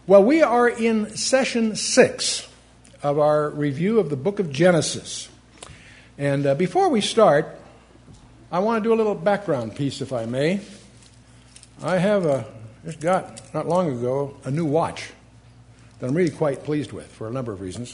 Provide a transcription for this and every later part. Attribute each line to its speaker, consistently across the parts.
Speaker 1: Well, we are in session 6 of our review of the book of Genesis. And before we start, I want to do a little background piece, if I may. I have just got, not long ago, a new watch that I'm really quite pleased with for a number of reasons.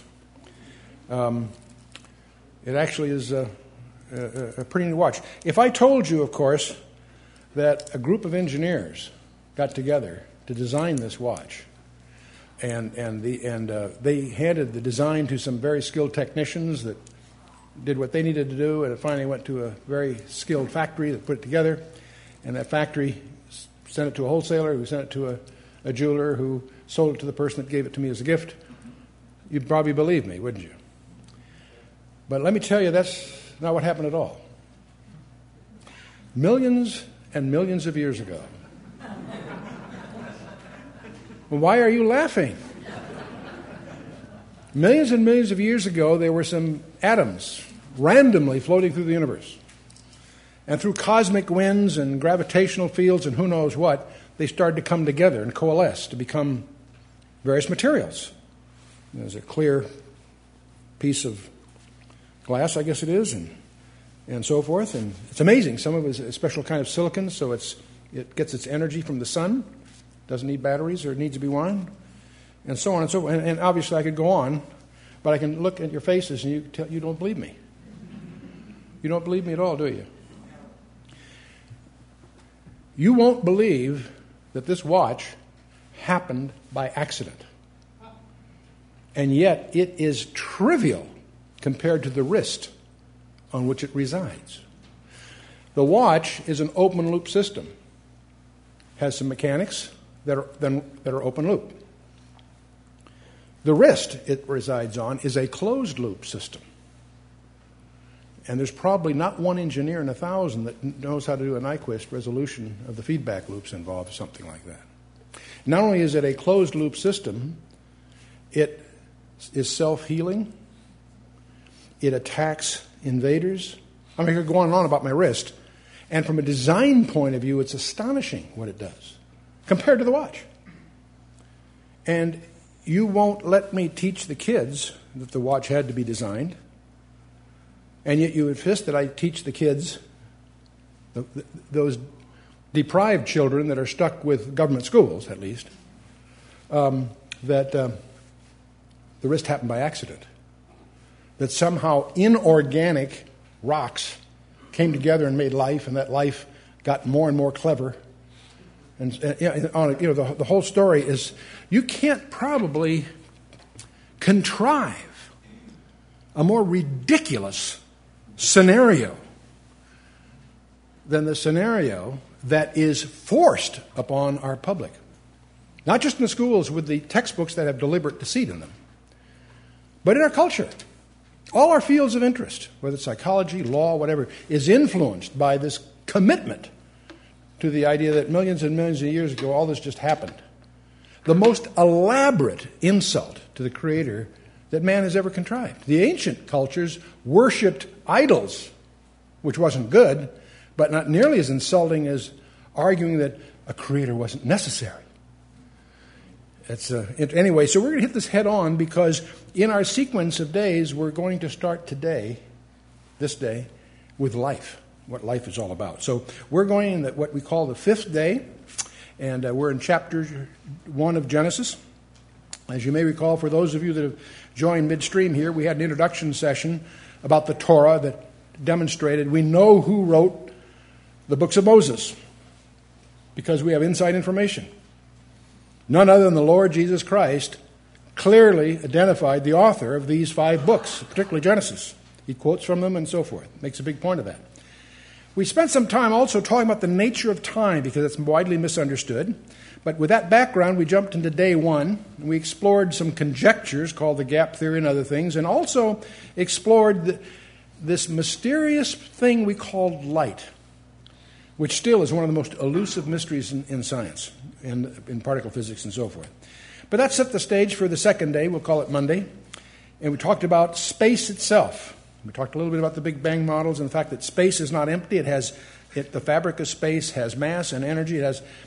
Speaker 1: It actually is a pretty new watch. If I told you, of course, that a group of engineers got together to design this watch, and they handed the design to some very skilled technicians that did what they needed to do, and it finally went to a very skilled factory that put it together, and that factory sent it to a wholesaler who sent it to a jeweler who sold it to the person that gave it to me as a gift. You'd probably believe me, wouldn't you? But let me tell you, that's not what happened at all. Millions and millions of years ago. Well, why are you laughing? Millions and millions of years ago, there were some atoms randomly floating through the universe. And through cosmic winds and gravitational fields and who knows what, they started to come together and coalesce to become various materials. There's a clear piece of glass, I guess it is, and so forth. And it's amazing. Some of it is a special kind of silicon, so it gets its energy from the sun. Doesn't need batteries or it needs to be wound, and so on and so forth. And obviously I could go on, but I can look at your faces and you don't believe me. You don't believe me at all, do you? You won't believe that this watch happened by accident. And yet it is trivial compared to the wrist on which it resides. The watch is an open loop system. Has some mechanics that are open loop. The wrist it resides on is a closed loop system. And there's probably not one engineer in 1,000 that knows how to do a Nyquist resolution of the feedback loops involved, something like that. Not only is it a closed loop system, it is self-healing. It attacks invaders. I mean, I could go on and on about my wrist. And from a design point of view, it's astonishing what it does compared to the watch. And you won't let me teach the kids that the watch had to be designed. And yet you insist that I teach the kids, those deprived children that are stuck with government schools, at least, that the wrist happened by accident. That somehow inorganic rocks came together and made life, and that life got more and more clever. And the whole story is, you can't probably contrive a more ridiculous scenario than the scenario that is forced upon our public. Not just in the schools with the textbooks that have deliberate deceit in them, but in our culture. All our fields of interest, whether it's psychology, law, whatever, is influenced by this commitment to the idea that millions and millions of years ago all this just happened. The most elaborate insult to the Creator that man has ever contrived. The ancient cultures worshipped idols, which wasn't good, but not nearly as insulting as arguing that a Creator wasn't necessary. Anyway, so we're going to hit this head on because in our sequence of days, we're going to start this day, with life, what life is all about. So we're going in what we call the 5th day, and we're in chapter 1 of Genesis. As you may recall, for those of you that have joined midstream here, we had an introduction session about the Torah that demonstrated we know who wrote the books of Moses because we have inside information. None other than the Lord Jesus Christ clearly identified the author of these 5 books, particularly Genesis. He quotes from them and so forth. Makes a big point of that. We spent some time also talking about the nature of time because it's widely misunderstood. But with that background, we jumped into day 1, and we explored some conjectures called the gap theory and other things, and also explored this mysterious thing we called light, which still is one of the most elusive mysteries in science, in particle physics and so forth. But that set the stage for the 2nd day, we'll call it Monday, and we talked about space itself. We talked a little bit about the Big Bang models and the fact that space is not empty. The fabric of space has mass and energy. It has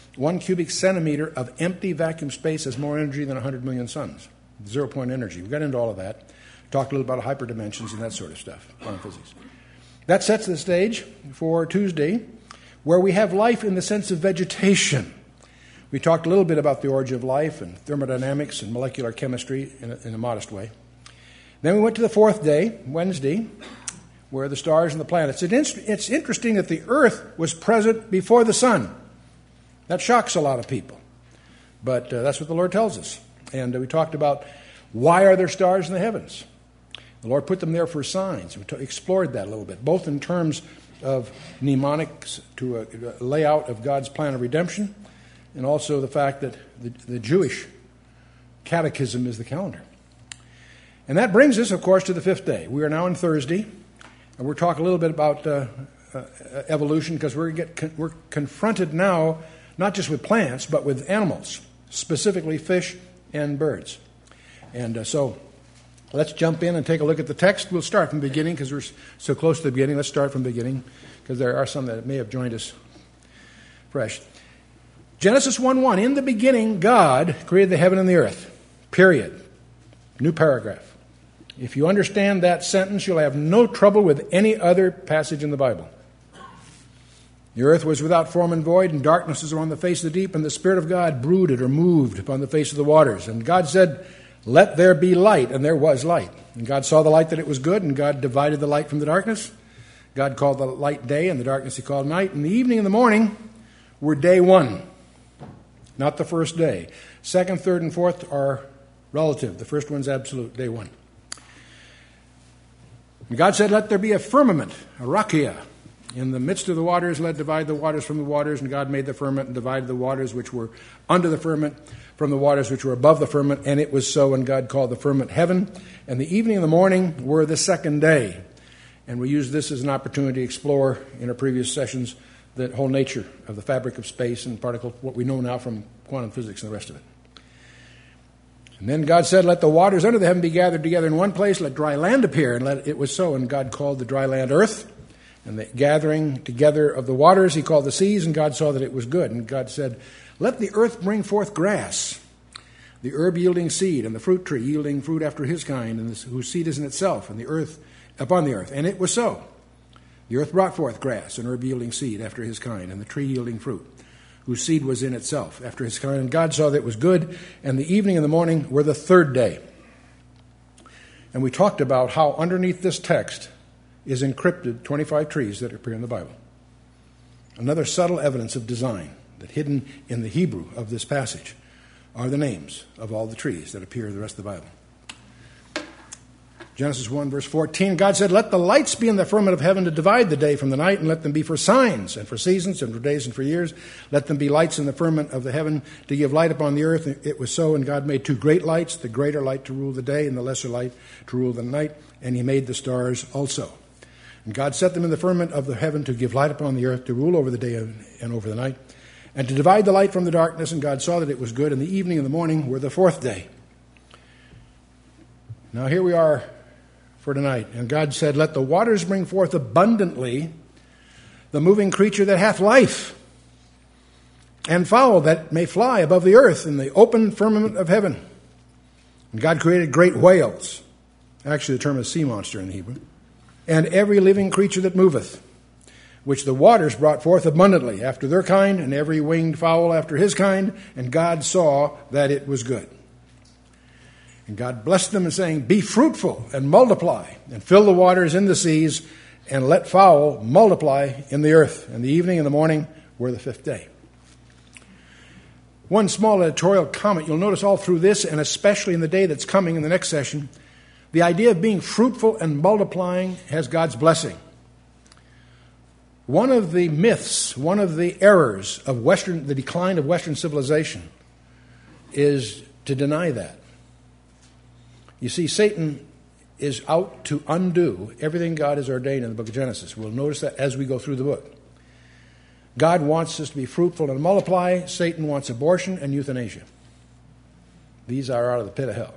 Speaker 1: 1 cubic centimeter of empty vacuum space has more energy than 100 million suns. 0-point energy. We got into all of that. Talked a little about hyperdimensions and that sort of stuff, quantum physics. That sets the stage for Tuesday, where we have life in the sense of vegetation. We talked a little bit about the origin of life and thermodynamics and molecular chemistry in a modest way. Then we went to the fourth day, Wednesday, where the stars and the planets. It's interesting that the Earth was present before the sun. That shocks a lot of people. But that's what the Lord tells us. And we talked about why are there stars in the heavens? The Lord put them there for signs. We explored that a little bit, both in terms of mnemonics to a layout of God's plan of redemption, and also the fact that the Jewish catechism is the calendar. And that brings us, of course, to the fifth day. We are now on Thursday, and we're talking a little bit about evolution, because we're confronted now not just with plants, but with animals, specifically fish and birds. And so let's jump in and take a look at the text. We'll start from the beginning because we're so close to the beginning. Let's start from the beginning because there are some that may have joined us fresh. Genesis 1:1, in the beginning, God created the heaven and the earth. Period. New paragraph. If you understand that sentence, you'll have no trouble with any other passage in the Bible. The earth was without form and void, and darkness was on the face of the deep, and the Spirit of God brooded or moved upon the face of the waters. And God said, "Let there be light," and there was light. And God saw the light that it was good, and God divided the light from the darkness. God called the light day, and the darkness he called night. And the evening and the morning were day one, not the first day. Second, third, and fourth are relative. The first one's absolute, day one. And God said, "Let there be a firmament, a rakia, in the midst of the waters. Let divide the waters from the waters." And God made the firmament and divided the waters which were under the firmament from the waters which were above the firmament. And it was so, and God called the firmament heaven. And the evening and the morning were the second day. And we used this as an opportunity to explore in our previous sessions the whole nature of the fabric of space and particle, what we know now from quantum physics and the rest of it. And then God said, "Let the waters under the heaven be gathered together in one place. Let dry land appear." And it was so. And God called the dry land earth. And the gathering together of the waters he called the seas. And God saw that it was good. And God said, "Let the earth bring forth grass, the herb yielding seed, and the fruit tree yielding fruit after his kind, and whose seed is in itself, and the earth upon the earth." And it was so. The earth brought forth grass, and herb yielding seed after his kind, and the tree yielding fruit, whose seed was in itself after his kind. And God saw that it was good. And the evening and the morning were the third day. And we talked about how underneath this text is encrypted 25 trees that appear in the Bible. Another subtle evidence of design that hidden in the Hebrew of this passage are the names of all the trees that appear in the rest of the Bible. Genesis 1, verse 14, God said, "Let the lights be in the firmament of heaven to divide the day from the night, and let them be for signs, and for seasons, and for days, and for years. Let them be lights in the firmament of the heaven to give light upon the earth." It was so, and God made two great lights, the greater light to rule the day, and the lesser light to rule the night, and he made the stars also. And God set them in the firmament of the heaven to give light upon the earth, to rule over the day and over the night, and to divide the light from the darkness. And God saw that it was good, and the evening and the morning were the fourth day. Now here we are for tonight. And God said, "Let the waters bring forth abundantly the moving creature that hath life, and fowl that may fly above the earth in the open firmament of heaven." And God created great whales. Actually, the term is sea monster in the Hebrew. "And every living creature that moveth, which the waters brought forth abundantly after their kind, and every winged fowl after his kind. And God saw that it was good. And God blessed them, and saying, Be fruitful and multiply, and fill the waters in the seas, and let fowl multiply in the earth. And the evening and the morning were the fifth day. One small editorial comment. You'll notice all through this, and especially in the day that's coming in the next session, the idea of being fruitful and multiplying has God's blessing. One of the myths, one of the errors of the decline of Western civilization is to deny that. You see, Satan is out to undo everything God has ordained in the book of Genesis. We'll notice that as we go through the book. God wants us to be fruitful and multiply. Satan wants abortion and euthanasia. These are out of the pit of hell.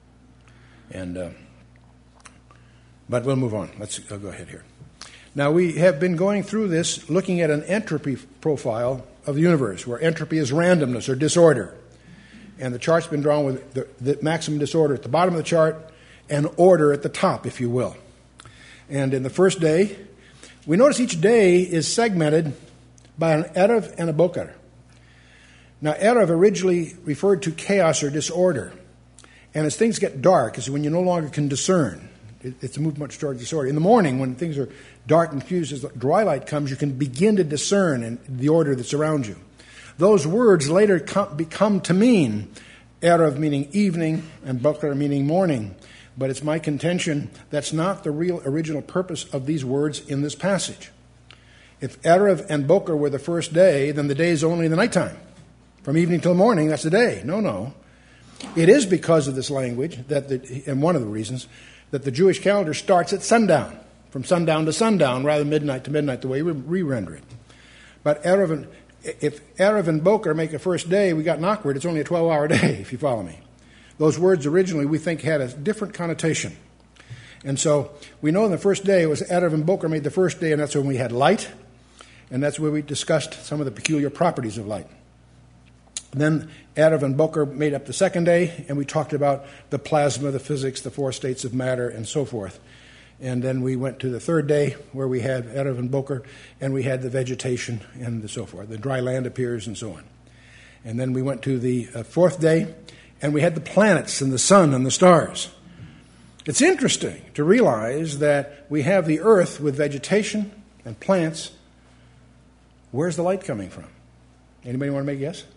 Speaker 1: But we'll move on. I'll go ahead here. Now, we have been going through this, looking at an entropy profile of the universe, where entropy is randomness or disorder. And the chart's been drawn with the maximum disorder at the bottom of the chart and order at the top, if you will. And in the first day, we notice each day is segmented by an Erev and a Boker. Now, Erev originally referred to chaos or disorder. And as things get dark, is when you no longer can discern. It's a movement towards disorder. In the morning, when things are dark and confused, as the twilight comes, you can begin to discern in the order that's around you. Those words later become to mean Erev meaning evening and Boker meaning morning. But it's my contention that's not the real original purpose of these words in this passage. If Erev and Boker were the first day, then the day is only the nighttime. From evening till morning, that's the day. No. It is because of this language, and one of the reasons, that the Jewish calendar starts at sundown, from sundown to sundown, rather than midnight to midnight, the way we re-render it. But if Erev and Boker make a first day, we got an awkward. It's only a 12-hour day, if you follow me. Those words originally, we think, had a different connotation. And so we know in the first day, it was Erev and Boker made the first day, and that's when we had light, and that's where we discussed some of the peculiar properties of light. Then Erev and Boker made up the second day, and we talked about the plasma, the physics, the four states of matter, and so forth. And then we went to the third day, where we had Erev and Boker, and we had the vegetation and so forth. The dry land appears and so on. And then we went to the fourth day, and we had the planets and the sun and the stars. It's interesting to realize that we have the earth with vegetation and plants. Where's the light coming from? Anybody want to make a guess?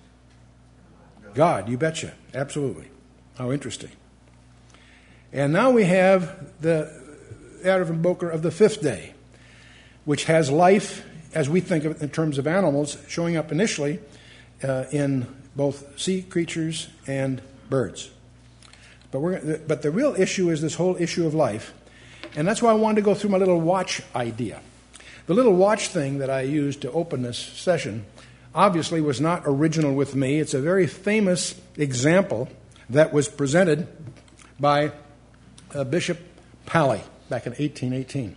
Speaker 1: God, you betcha. Absolutely. How interesting. And now we have the Erev and Boker of the fifth day, which has life, as we think of it in terms of animals, showing up initially in both sea creatures and birds. But the real issue is this whole issue of life. And that's why I wanted to go through my little watch idea. The little watch thing that I used to open this session obviously was not original with me. It's a very famous example that was presented by Bishop Pally back in 1818.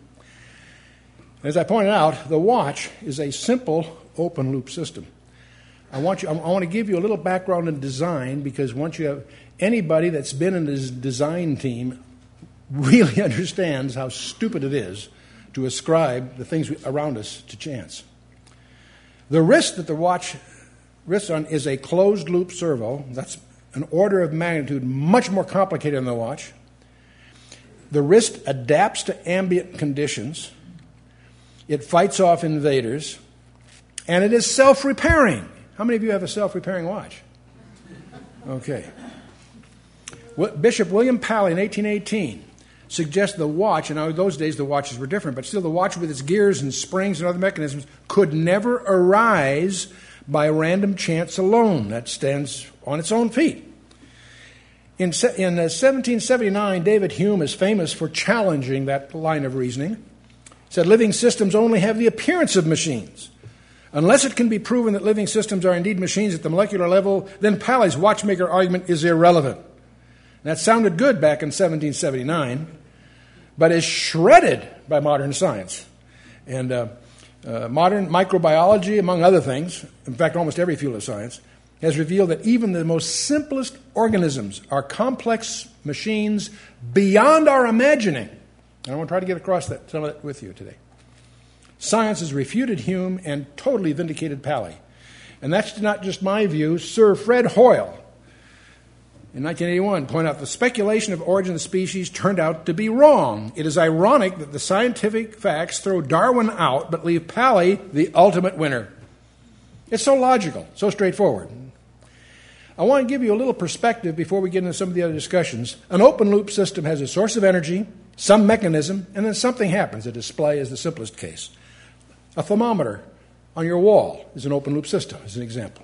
Speaker 1: As I pointed out, the watch is a simple open-loop system. I want to give you a little background in design, because once you have anybody that's been in this design team really understands how stupid it is to ascribe the things around us to chance. The wrist that the watch rests on is a closed-loop servo. That's an order of magnitude much more complicated than the watch. The wrist adapts to ambient conditions. It fights off invaders. And it is self-repairing. How many of you have a self-repairing watch? Okay. Bishop William Pally in 1818 suggests the watch, and in those days the watches were different, but still the watch with its gears and springs and other mechanisms could never arise by random chance alone. That stands on its own feet. In 1779, David Hume is famous for challenging that line of reasoning. He said living systems only have the appearance of machines. Unless it can be proven that living systems are indeed machines at the molecular level, then Pally's watchmaker argument is irrelevant. That sounded good back in 1779, but is shredded by modern science. And modern microbiology, among other things, in fact, almost every field of science, has revealed that even the most simplest organisms are complex machines beyond our imagining. And I want to try to get across some of that with you today. Science has refuted Hume and totally vindicated Pally. And that's not just my view. Sir Fred Hoyle, in 1981, pointed out the speculation of origin of species turned out to be wrong. It is ironic that the scientific facts throw Darwin out but leave Pally the ultimate winner. It's so logical, so straightforward. I want to give you a little perspective before we get into some of the other discussions. An open-loop system has a source of energy, some mechanism, and then something happens. A display is the simplest case. A thermometer on your wall is an open-loop system, as an example.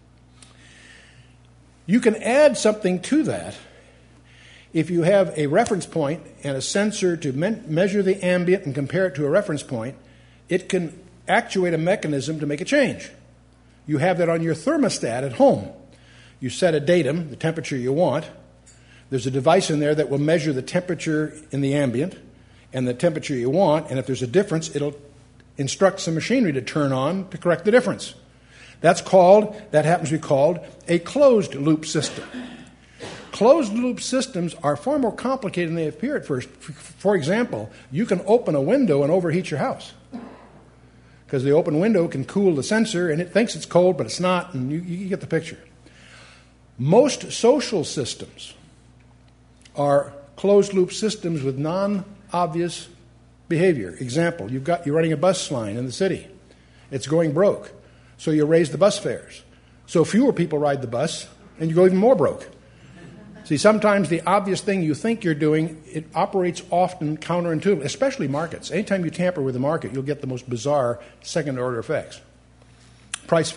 Speaker 1: You can add something to that if you have a reference point and a sensor to measure the ambient and compare it to a reference point. It can actuate a mechanism to make a change. You have that on your thermostat at home. You set a datum, the temperature you want. There's a device in there that will measure the temperature in the ambient and the temperature you want, and if there's a difference, it'll instruct some machinery to turn on to correct the difference. That happens to be called a closed-loop system. Closed-loop systems are far more complicated than they appear at first. For example, you can open a window and overheat your house, because the open window can cool the sensor, and it thinks it's cold, but it's not, and you get the picture. Most social systems are closed-loop systems with non-obvious behavior. Example, you're running a bus line in the city. It's going broke, so you raise the bus fares. So fewer people ride the bus, and you go even more broke. See, sometimes the obvious thing you think you're doing, it operates often counterintuitively, especially markets. Anytime you tamper with the market, you'll get the most bizarre second-order effects. Price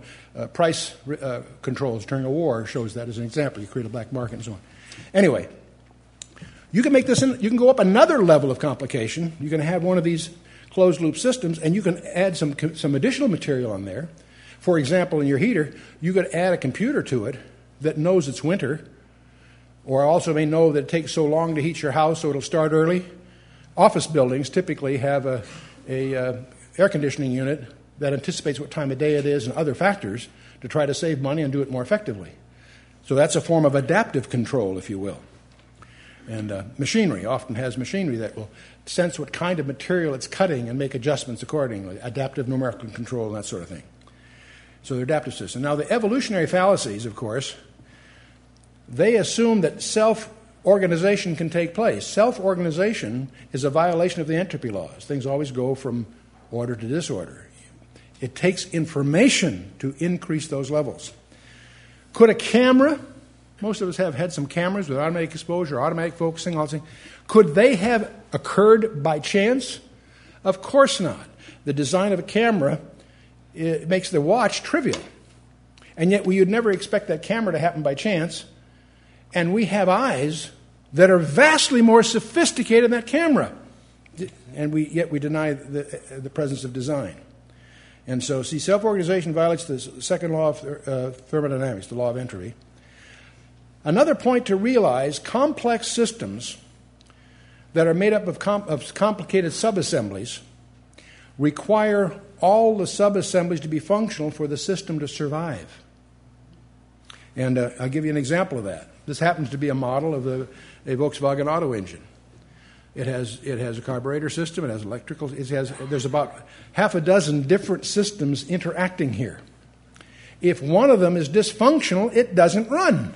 Speaker 1: controls during a war shows that as an example. You create a black market and so on. Anyway, you can make this. You can go up another level of complication. You can have one of these closed-loop systems, and you can add some additional material on there. For example, in your heater, you could add a computer to it that knows it's winter, or also may know that it takes so long to heat your house, so it'll start early. Office buildings typically have a air conditioning unit that anticipates what time of day it is and other factors to try to save money and do it more effectively. So that's a form of adaptive control, if you will. And machinery often has machinery that will sense what kind of material it's cutting and make adjustments accordingly, adaptive numerical control and that sort of thing. So they're adaptive systems. Now, the evolutionary fallacies, of course, they assume that self-organization can take place. Self-organization is a violation of the entropy laws. Things always go from order to disorder. It takes information to increase those levels. Could a camera, most of us have had some cameras with automatic exposure, automatic focusing, all these things, could they have occurred by chance? Of course not. The design of a camera, it makes the watch trivial. And yet you'd never expect that camera to happen by chance. And we have eyes that are vastly more sophisticated than that camera. And yet we deny the presence of design. And so, see, self-organization violates the second law of thermodynamics, the law of entropy. Another point to realize, complex systems that are made up of complicated subassemblies require all the subassemblies to be functional for the system to survive. And I'll give you an example of that. This happens to be a model of a Volkswagen auto engine. It has a carburetor system. It has electrical. There's about half a dozen different systems interacting here. If one of them is dysfunctional, it doesn't run.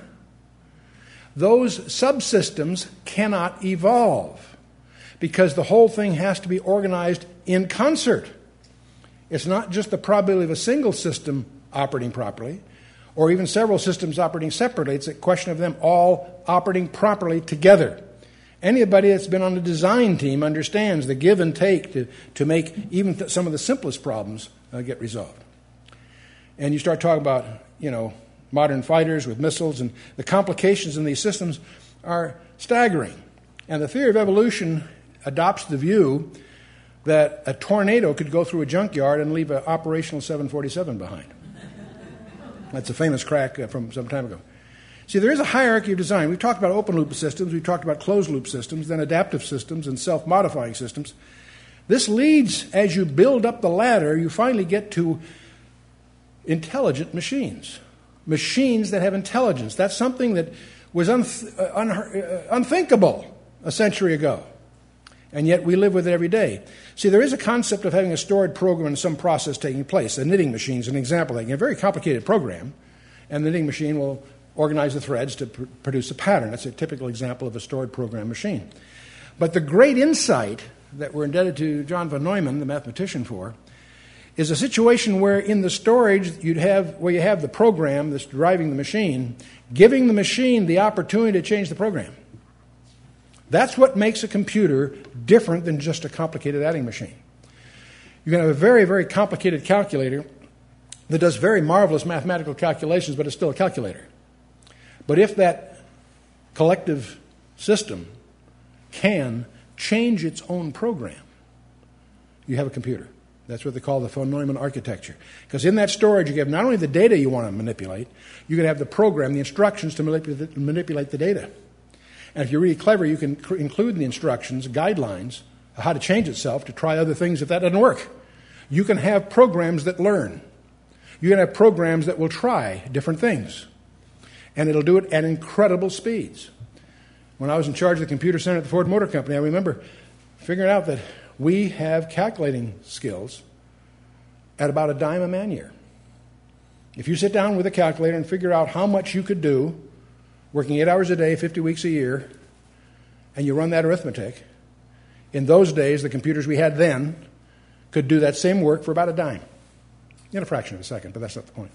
Speaker 1: Those subsystems cannot evolve because the whole thing has to be organized in concert. It's not just the probability of a single system operating properly, or even several systems operating separately. It's a question of them all operating properly together. Anybody that's been on the design team understands the give and take to make even some of the simplest problems get resolved. And you start talking about, modern fighters with missiles, and the complications in these systems are staggering. And the theory of evolution adopts the view that a tornado could go through a junkyard and leave an operational 747 behind. That's a famous crack from some time ago. See, there is a hierarchy of design. We've talked about open-loop systems, we've talked about closed-loop systems, then adaptive systems and self-modifying systems. This leads, as you build up the ladder, you finally get to intelligent machines. Machines that have intelligence. That's something that was unthinkable a century ago. And yet we live with it every day. See, there is a concept of having a stored program and some process taking place. A knitting machine is an example. A very complicated program, and the knitting machine will organize the threads to produce a pattern. That's a typical example of a stored program machine. But the great insight that we're indebted to John von Neumann, the mathematician, for, is a situation where in the storage you have the program that's driving the machine, giving the machine the opportunity to change the program. That's what makes a computer different than just a complicated adding machine. You can have a very, very complicated calculator that does very marvelous mathematical calculations, but it's still a calculator. But if that collective system can change its own program, you have a computer. That's what they call the von Neumann architecture. Because in that storage, you have not only the data you want to manipulate, you can have the program, the instructions to manipulate the data. And if you're really clever, you can include in the instructions guidelines of how to change itself to try other things if that doesn't work. You can have programs that learn. You're going to have programs that will try different things. And it'll do it at incredible speeds. When I was in charge of the computer center at the Ford Motor Company, I remember figuring out that we have calculating skills at about a dime a man-year. If you sit down with a calculator and figure out how much you could do, working 8 hours a day, 50 weeks a year, and you run that arithmetic, in those days, the computers we had then could do that same work for about a dime. In a fraction of a second, but that's not the point.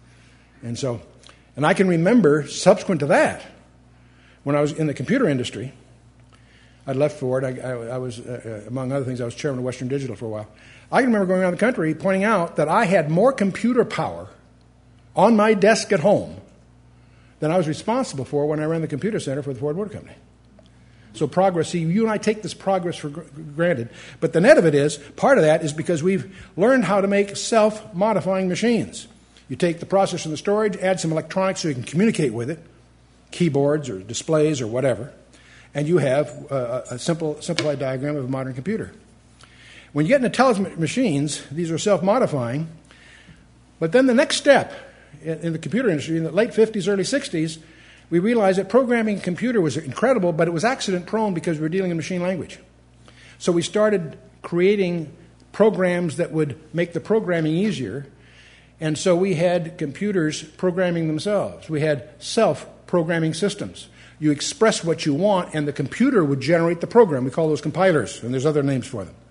Speaker 1: And I can remember, subsequent to that, when I was in the computer industry, I'd left Ford. I was, among other things, I was chairman of Western Digital for a while. I can remember going around the country pointing out that I had more computer power on my desk at home than I was responsible for when I ran the computer center for the Ford Motor Company. So progress, see, you and I take this progress for granted, but the net of it is, part of that is because we've learned how to make self-modifying machines. You take the processor and the storage, add some electronics so you can communicate with it, keyboards or displays or whatever, and you have a simplified diagram of a modern computer. When you get into intelligent machines, these are self-modifying, but then the next step in the computer industry, in the late 50s, early 60s, we realized that programming a computer was incredible, but it was accident-prone because we were dealing in machine language. So we started creating programs that would make the programming easier, and so we had computers programming themselves. We had self-programming systems. You express what you want, and the computer would generate the program. We call those compilers, and there's other names for them.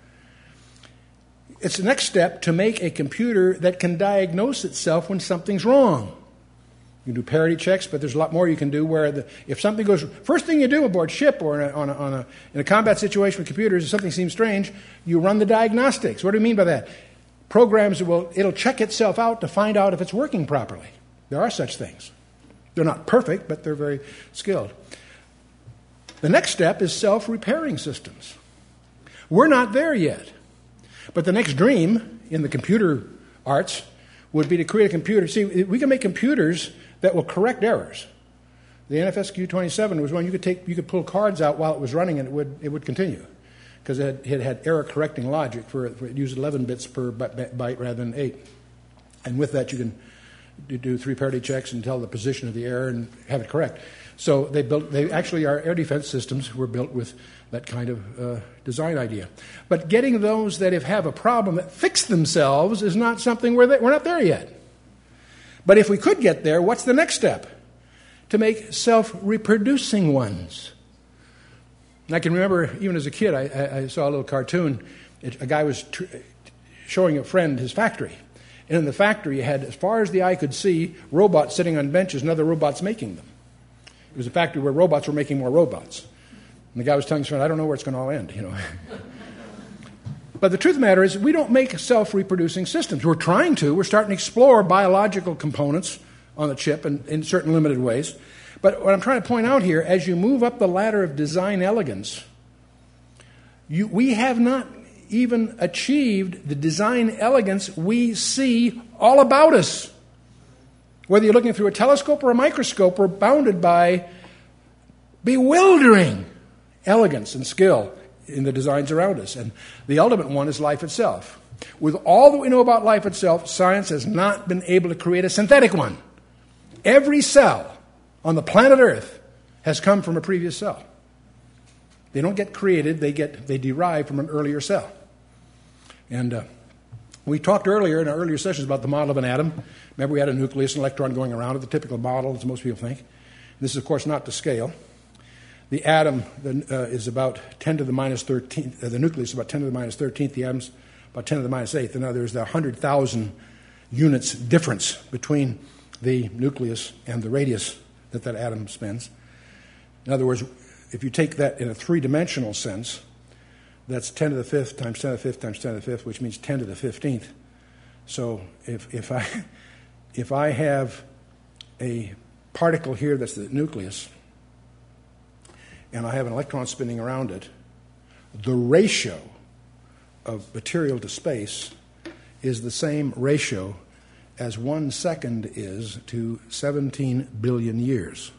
Speaker 1: It's the next step to make a computer that can diagnose itself when something's wrong. You can do parity checks, but there's a lot more you can do where if something goes... First thing you do aboard ship or in a combat situation with computers, if something seems strange, you run the diagnostics. What do you mean by that? Programs, it'll check itself out to find out if it's working properly. There are such things. They're not perfect, but they're very skilled. The next step is self-repairing systems. We're not there yet. But the next dream in the computer arts would be to create a computer. See, we can make computers that will correct errors. The NFSQ 27 was one you could pull cards out while it was running and it would continue because it had error correcting logic for it used 11 bits per byte rather than 8. And with that you can do 3 parity checks and tell the position of the error and have it correct. So our air defense systems were built with that kind of design idea. But getting those that have a problem that fix themselves is not something we're not there yet. But if we could get there, what's the next step? To make self-reproducing ones. And I can remember, even as a kid, I saw a little cartoon. A guy was showing a friend his factory. And in the factory, you had, as far as the eye could see, robots sitting on benches and other robots making them. It was a factory where robots were making more robots. And the guy was telling his friend, I don't know where it's going to all end, But the truth of the matter is, we don't make self-reproducing systems. We're trying to. We're starting to explore biological components on the chip in certain limited ways. But what I'm trying to point out here, as you move up the ladder of design elegance, we have not even achieved the design elegance we see all about us. Whether you're looking through a telescope or a microscope, we're bounded by bewildering elegance and skill in the designs around us. And the ultimate one is life itself. With all that we know about life itself, science has not been able to create a synthetic one. Every cell on the planet Earth has come from a previous cell. They don't get created, they derive from an earlier cell. And we talked earlier in our earlier sessions about the model of an atom. Remember, we had a nucleus, an electron going around it, the typical model, as most people think. This is, of course, not to scale. The atom is about 10 to the minus 13th. The nucleus is about 10 to the minus 13th. The atom's about 10 to the minus 8th. In other words, there's 100,000 units difference between the nucleus and the radius that atom spins. In other words, if you take that in a three-dimensional sense, that's 10 to the 5th times 10 to the 5th times 10 to the 5th, which means 10 to the 15th. So if I have a particle here that's the nucleus, and I have an electron spinning around it, the ratio of material to space is the same ratio as 1 second is to 17 billion years.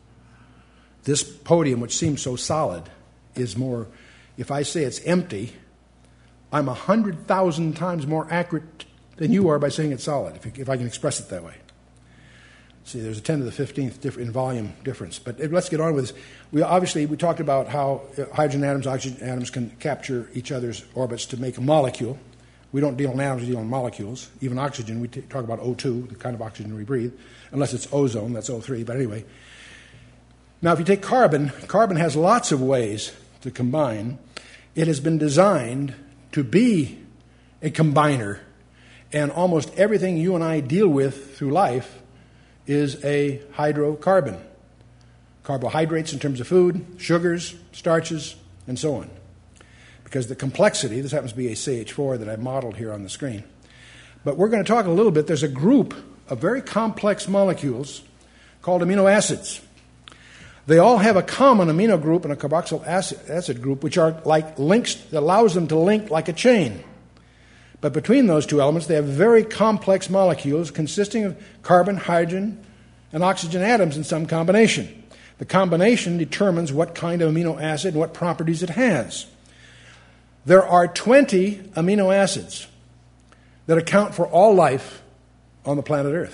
Speaker 1: This podium, which seems so solid, is more, if I say it's empty, I'm 100,000 times more accurate than you are by saying it's solid, if I can express it that way. See, there's a 10 to the 15th in volume difference. But let's get on with this. We talked about how hydrogen atoms, oxygen atoms can capture each other's orbits to make a molecule. We don't deal in atoms, we deal in molecules. Even oxygen, we talk about O2, the kind of oxygen we breathe, unless it's ozone, that's O3. But anyway. Now, if you take carbon has lots of ways to combine. It has been designed to be a combiner. And almost everything you and I deal with through life is a hydrocarbon. Carbohydrates in terms of food, sugars, starches, and so on. Because the complexity, this happens to be a CH4 that I modeled here on the screen. But we're going to talk a little bit. There's a group of very complex molecules called amino acids. They all have a common amino group and a carboxyl acid group, which are like links that allows them to link like a chain. But between those two elements, they have very complex molecules consisting of carbon, hydrogen, and oxygen atoms in some combination. The combination determines what kind of amino acid and what properties it has. There are 20 amino acids that account for all life on the planet Earth.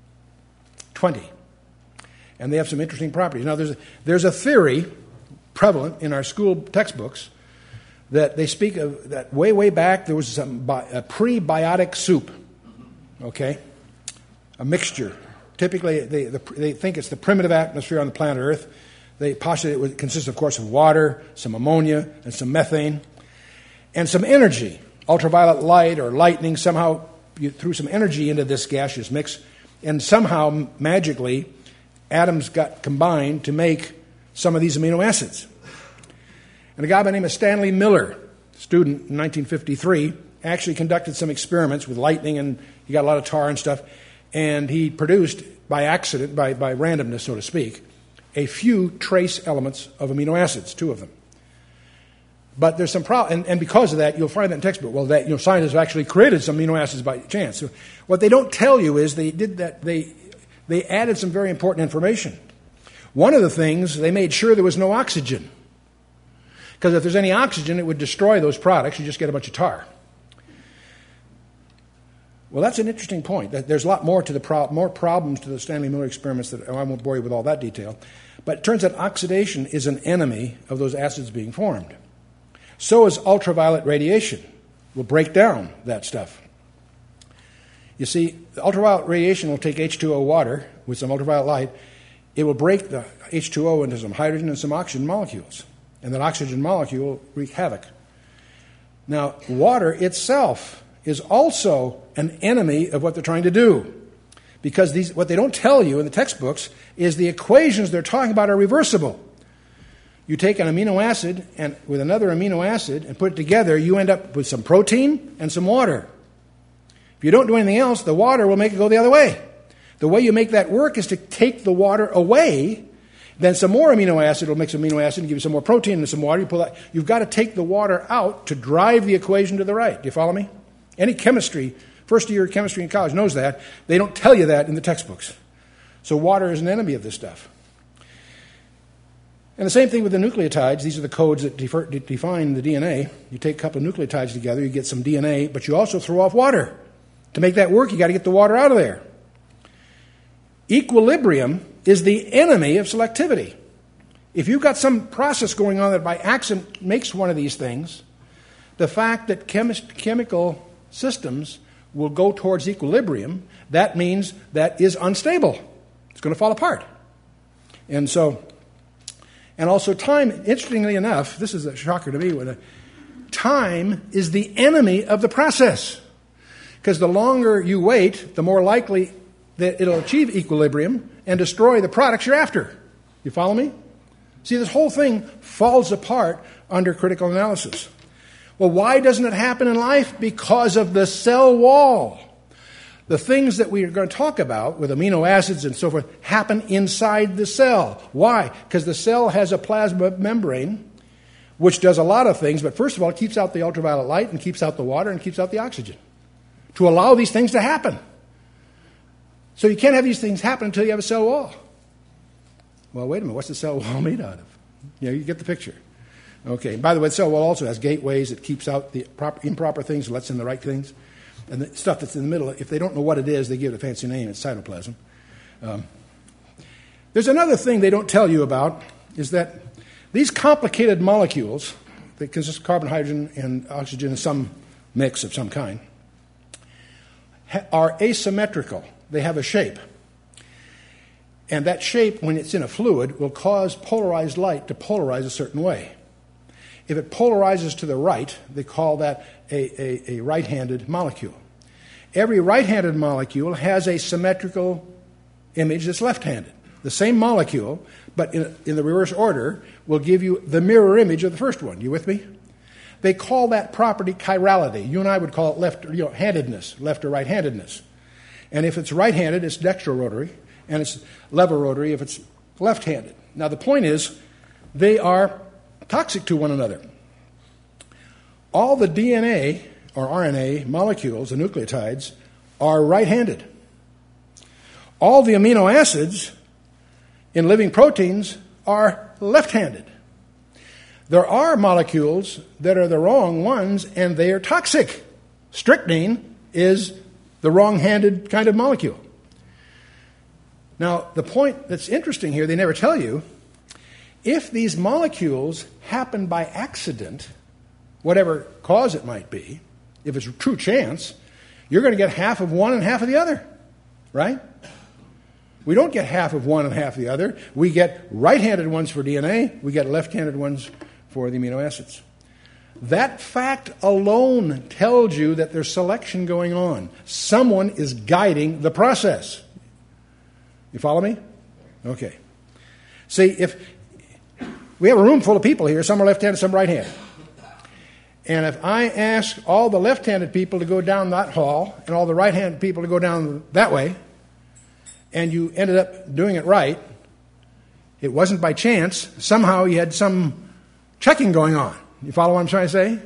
Speaker 1: 20. And they have some interesting properties. Now, there's a theory prevalent in our school textbooks that they speak of that way back there was a prebiotic soup, okay, a mixture. Typically, they think it's the primitive atmosphere on the planet Earth. They postulate it would consist, of course, of water, some ammonia, and some methane, and some energy, ultraviolet light or lightning. Somehow you threw some energy into this gaseous mix, and somehow, magically, atoms got combined to make some of these amino acids. And a guy by the name of Stanley Miller, student in 1953, actually conducted some experiments with lightning, and he got a lot of tar and stuff, and he produced, by accident, by randomness, so to speak, a few trace elements of amino acids, 2 of them. But there's some problem, and because of that, you'll find that in textbook. Well, that scientists have actually created some amino acids by chance. So what they don't tell you is they did that. They added some very important information. One of the things, they made sure there was no oxygen. Because if there's any oxygen, it would destroy those products. You just get a bunch of tar. Well, that's an interesting point. There's a lot more to more problems to the Stanley Miller experiments that I won't bore you with all that detail. But it turns out oxidation is an enemy of those acids being formed. So is ultraviolet radiation. Will break down that stuff. You see, the ultraviolet radiation will take H2O water with some ultraviolet light. It will break the H2O into some hydrogen and some oxygen molecules. And that oxygen molecule will wreak havoc. Now, water itself is also an enemy of what they're trying to do. Because what they don't tell you in the textbooks is the equations they're talking about are reversible. You take an amino acid and with another amino acid and put it together, you end up with some protein and some water. If you don't do anything else, the water will make it go the other way. The way you make that work is to take the water away, then some more amino acid will make some amino acid and give you some more protein and some water. You pull that. You've got to take the water out to drive the equation to the right. Do you follow me? Any chemistry, first year chemistry in college knows that. They don't tell you that in the textbooks. So water is an enemy of this stuff. And the same thing with the nucleotides. These are the codes that define the DNA. You take a couple of nucleotides together, you get some DNA, but you also throw off water. To make that work, you got to get the water out of there. Equilibrium is the enemy of selectivity. If you've got some process going on that by accident makes one of these things, the fact that chemical systems will go towards equilibrium, that means that is unstable. It's going to fall apart. And also time, interestingly enough, this is a shocker to me, time is the enemy of the process. Because the longer you wait, the more likely that it'll achieve equilibrium and destroy the products you're after. You follow me? See, this whole thing falls apart under critical analysis. Well, why doesn't it happen in life? Because of the cell wall. The things that we are going to talk about with amino acids and so forth happen inside the cell. Why? Because the cell has a plasma membrane, which does a lot of things, but first of all, it keeps out the ultraviolet light and keeps out the water and keeps out the oxygen to allow these things to happen. So you can't have these things happen until you have a cell wall. Well, wait a minute. What's the cell wall made out of? You get the picture. Okay. By the way, the cell wall also has gateways. It keeps out the improper things and lets in the right things. And the stuff that's in the middle, if they don't know what it is, they give it a fancy name. It's cytoplasm. There's another thing they don't tell you about, is that these complicated molecules that consist of carbon, hydrogen, and oxygen in some mix of some kind are asymmetrical. They have a shape. And that shape, when it's in a fluid, will cause polarized light to polarize a certain way. If it polarizes to the right, they call that a right-handed molecule. Every right-handed molecule has a symmetrical image that's left-handed. The same molecule, but in the reverse order, will give you the mirror image of the first one. You with me? They call that property chirality. You and I would call it left-handedness, left or right-handedness. And if it's right-handed, it's dextrorotary, and it's levorotary if it's left-handed. Now, the point is, they are toxic to one another. All the DNA or RNA molecules, the nucleotides, are right-handed. All the amino acids in living proteins are left-handed. There are molecules that are the wrong ones, and they are toxic. Strychnine is the wrong-handed kind of molecule. Now, the point that's interesting here, they never tell you, if these molecules happen by accident, whatever cause it might be, if it's a true chance, you're going to get half of one and half of the other, right? We don't get half of one and half of the other. We get right-handed ones for DNA. We get left-handed ones for the amino acids. That fact alone tells you that there's selection going on. Someone is guiding the process. You follow me? Okay. See, if we have a room full of people here, some are left-handed, some right-handed. And if I ask all the left-handed people to go down that hall and all the right-handed people to go down that way, and you ended up doing it right, it wasn't by chance. Somehow you had some checking going on. You follow what I'm trying to say?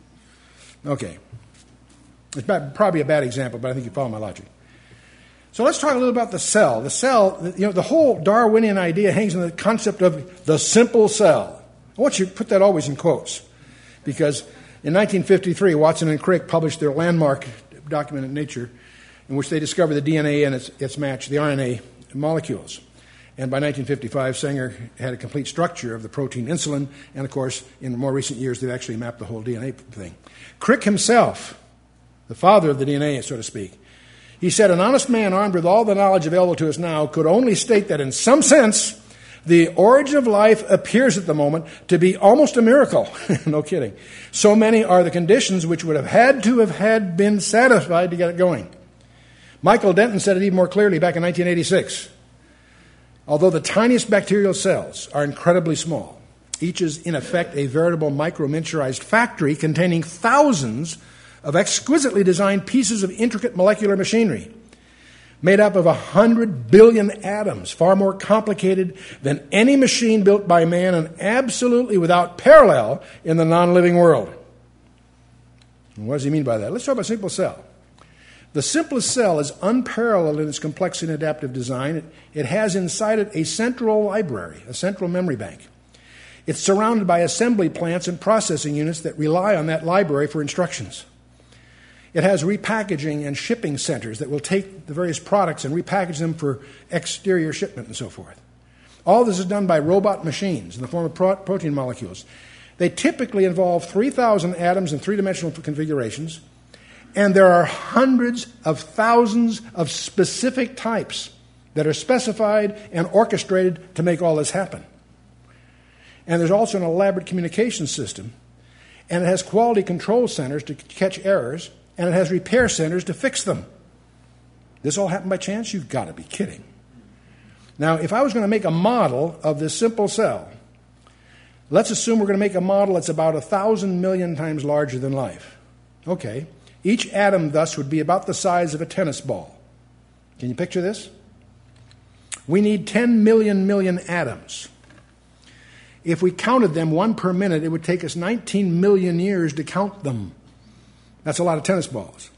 Speaker 1: Okay. It's probably a bad example, but I think you follow my logic. So let's talk a little about the cell. The cell, the whole Darwinian idea hangs on the concept of the simple cell. I want you to put that always in quotes, because in 1953, Watson and Crick published their landmark document in Nature, in which they discovered the DNA and its match, the RNA molecules. And by 1955, Sanger had a complete structure of the protein insulin, and of course, in more recent years, they've actually mapped the whole DNA thing. Crick himself, the father of the DNA, so to speak, he said, an honest man armed with all the knowledge available to us now could only state that in some sense, the origin of life appears at the moment to be almost a miracle. No kidding. So many are the conditions which would have had been satisfied to get it going. Michael Denton said it even more clearly back in 1986. Although the tiniest bacterial cells are incredibly small, each is in effect a veritable micro-miniaturized factory containing thousands of exquisitely designed pieces of intricate molecular machinery made up of 100 billion atoms, far more complicated than any machine built by man and absolutely without parallel in the non-living world. And what does he mean by that? Let's talk about simple cell. The simplest cell is unparalleled in its complexity and adaptive design. It has inside it a central library, a central memory bank. It's surrounded by assembly plants and processing units that rely on that library for instructions. It has repackaging and shipping centers that will take the various products and repackage them for exterior shipment and so forth. All this is done by robot machines in the form of protein molecules. They typically involve 3,000 atoms in three-dimensional configurations, and there are hundreds of thousands of specific types that are specified and orchestrated to make all this happen. And there's also an elaborate communication system, and it has quality control centers to catch errors, and it has repair centers to fix them. This all happened by chance? You've got to be kidding. Now, if I was going to make a model of this simple cell, let's assume we're going to make a model that's about 1,000 million times larger than life. Okay. Each atom, thus, would be about the size of a tennis ball. Can you picture this? We need 10 million atoms. If we counted them one per minute, it would take us 19 million years to count them. That's a lot of tennis balls.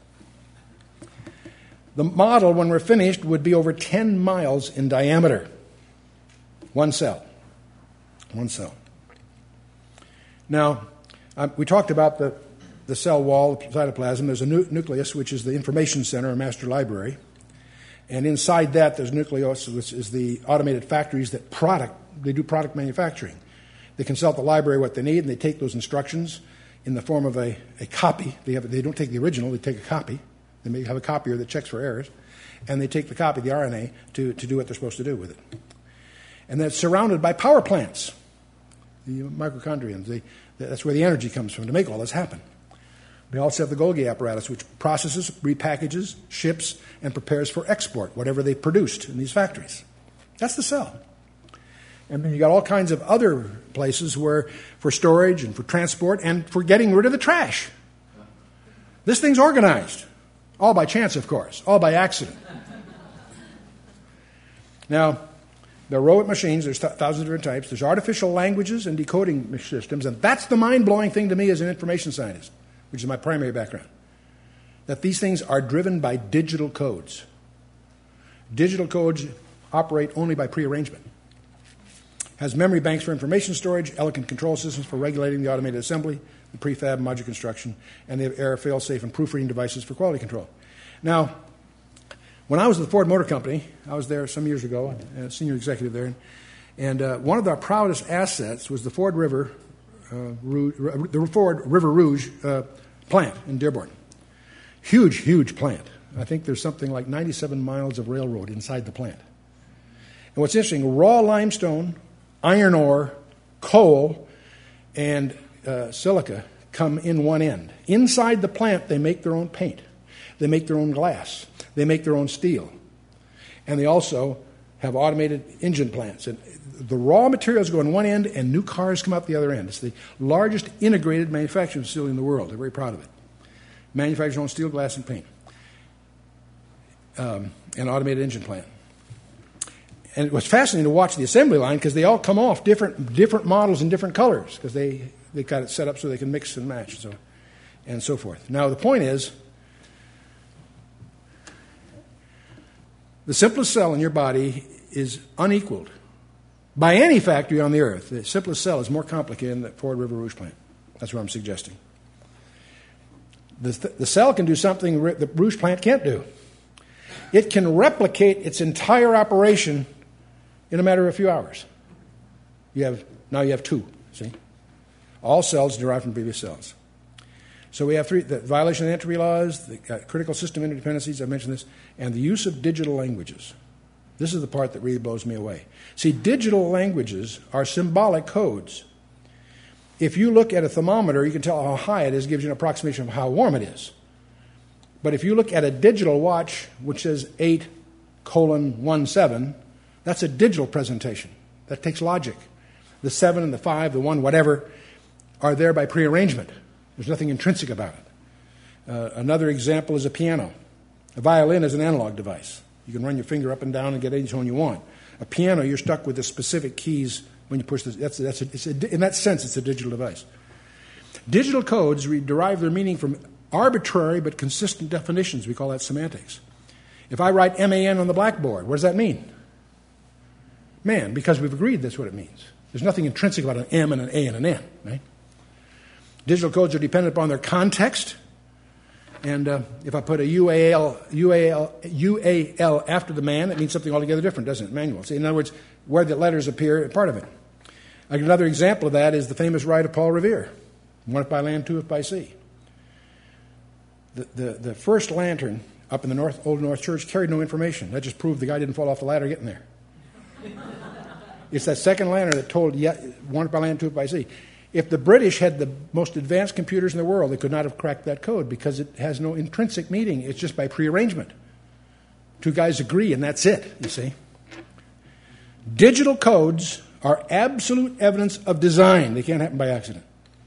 Speaker 1: The model, when we're finished, would be over 10 miles in diameter. One cell. One cell. Now, we talked about the the cell wall, the cytoplasm, there's a nucleus, which is the information center, or master library. And inside that, there's nucleus, which is the automated factories that they do product manufacturing. They consult the library what they need, and they take those instructions in the form of a copy. They don't take the original, they take a copy. They may have a copier that checks for errors. And they take the copy, the RNA, to do what they're supposed to do with it. And that's surrounded by power plants, the mitochondria. That's where the energy comes from to make all this happen. They also have the Golgi apparatus, which processes, repackages, ships, and prepares for export, whatever they produced in these factories. That's the cell. And then you got all kinds of other places where for storage and for transport and for getting rid of the trash. This thing's organized. All by chance, of course. All by accident. Now, there are robot machines. There's thousands of different types. There's artificial languages and decoding systems. And that's the mind-blowing thing to me as an information scientist, which is my primary background, that these things are driven by digital codes. Digital codes operate only by prearrangement. Has memory banks for information storage, elegant control systems for regulating the automated assembly, the prefab modular construction, and they have error, fail-safe, and proofreading devices for quality control. Now, when I was at the Ford Motor Company, I was there some years ago, a senior executive there, and one of our proudest assets was the Ford River Rouge plant in Dearborn. Huge, huge plant. I think there's something like 97 miles of railroad inside the plant. And what's interesting, raw limestone, iron ore, coal, and silica come in one end. Inside the plant, they make their own paint. They make their own glass. They make their own steel. And they also have automated engine plants. And the raw materials go in one end, and new cars come out the other end. It's the largest integrated manufacturing facility in the world. They're very proud of it. Manufactures their own steel, glass, and paint. An automated engine plant. And it was fascinating to watch the assembly line because they all come off different models in different colors because they got it set up so they can mix and match and so forth. Now, the point is, the simplest cell in your body is unequaled by any factory on the earth. The simplest cell is more complicated than the Ford River Rouge plant. That's what I'm suggesting. The cell can do something the Rouge plant can't do. It can replicate its entire operation in a matter of a few hours. Now you have two, see? All cells derive from previous cells. So we have three: the violation of the entropy laws, the critical system interdependencies, I mentioned this, and the use of digital languages. This is the part that really blows me away. See, digital languages are symbolic codes. If you look at a thermometer, you can tell how high it is, gives you an approximation of how warm it is. But if you look at a digital watch, which says 8:17, that's a digital presentation. That takes logic. The 7 and the 5, the 1, whatever, are there by prearrangement. There's nothing intrinsic about it. Another example is a piano. A violin is an analog device. You can run your finger up and down and get any tone you want. A piano, you're stuck with the specific keys when you push this. In that sense, it's a digital device. Digital codes derive their meaning from arbitrary but consistent definitions. We call that semantics. If I write MAN on the blackboard, what does that mean? Man, because we've agreed that's what it means. There's nothing intrinsic about an M and an A and an N, right? Digital codes are dependent upon their context. And if I put a UAL after the man, it means something altogether different, doesn't it? Manual. See, in other words, where the letters appear, part of it. Another example of that is the famous ride of Paul Revere. One if by land, two if by sea. The first lantern up in the Old North Church carried no information. That just proved the guy didn't fall off the ladder getting there. It's that second lantern that told one by land, two by sea. If the British had the most advanced computers in the world, they could not have cracked that code because it has no intrinsic meaning. It's just by prearrangement. Two guys agree, and that's it, you see. Digital codes are absolute evidence of design. They can't happen by accident.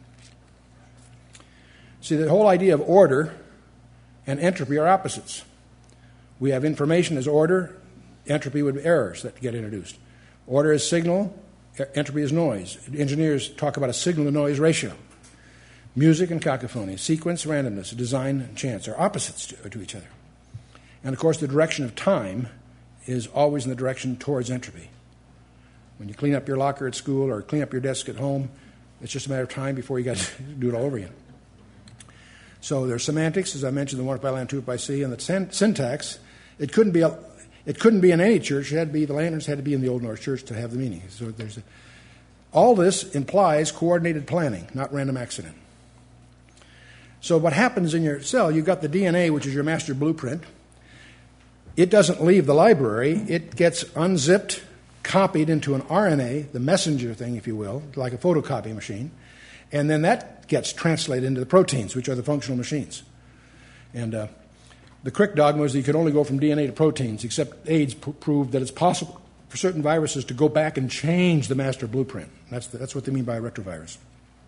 Speaker 1: See, the whole idea of order and entropy are opposites. We have information as order, entropy would be errors that get introduced. Order is signal, entropy is noise. Engineers talk about a signal-to-noise ratio. Music and cacophony, sequence, randomness, design, and chance are opposites to each other. And, of course, the direction of time is always in the direction towards entropy. When you clean up your locker at school or clean up your desk at home, it's just a matter of time before you got to do it all over again. So there's semantics, as I mentioned, the one by land, truth by sea, and the syntax. It couldn't be in any church. It had to be, the lanterns had to be in the Old North Church to have the meaning. So all this implies coordinated planning, not random accident. So what happens in your cell, you've got the DNA, which is your master blueprint. It doesn't leave the library. It gets unzipped, copied into an RNA, the messenger thing, if you will, like a photocopy machine. And then that gets translated into the proteins, which are the functional machines. And the Crick dogma is that you can only go from DNA to proteins, except AIDS proved that it's possible for certain viruses to go back and change the master blueprint. That's what they mean by a retrovirus.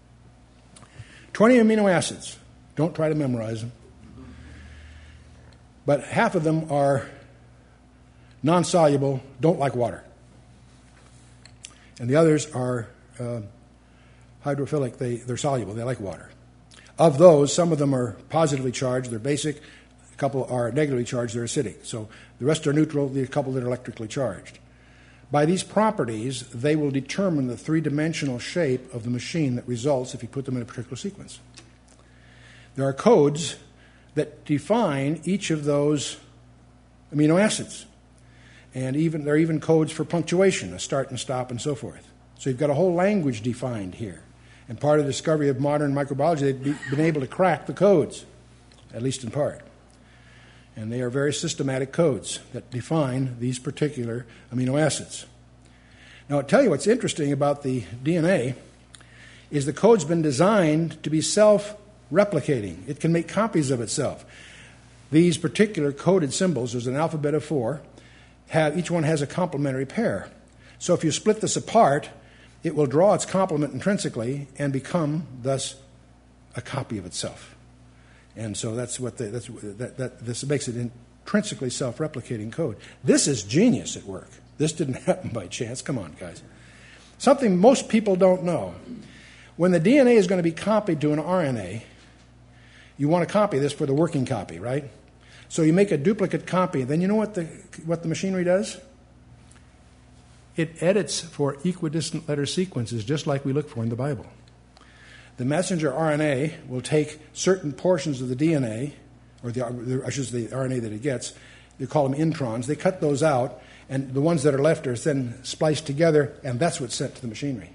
Speaker 1: 20 amino acids. Don't try to memorize them. But half of them are non-soluble, don't like water. And the others are hydrophilic, they're soluble, they like water. Of those, some of them are positively charged, they're basic. A couple are negatively charged, they're acidic. So the rest are neutral, the couple that are electrically charged. By these properties, they will determine the three-dimensional shape of the machine that results if you put them in a particular sequence. There are codes that define each of those amino acids. And there are even codes for punctuation, a start and stop and so forth. So you've got a whole language defined here. And part of the discovery of modern microbiology, they've been able to crack the codes, at least in part. And they are very systematic codes that define these particular amino acids. Now, I'll tell you what's interesting about the DNA is the code's been designed to be self-replicating. It can make copies of itself. These particular coded symbols, there's an alphabet of 4, each one has a complementary pair. So if you split this apart, it will draw its complement intrinsically and become, thus, a copy of itself. And so this makes it intrinsically self-replicating code. This is genius at work. This didn't happen by chance. Come on, guys. Something most people don't know. When the DNA is going to be copied to an RNA, you want to copy this for the working copy, right? So you make a duplicate copy. Then you know what the machinery does? It edits for equidistant letter sequences, just like we look for in the Bible. The messenger RNA will take certain portions of the DNA, or the RNA that it gets. They call them introns. They cut those out, and the ones that are left are then spliced together, and that's what's sent to the machinery.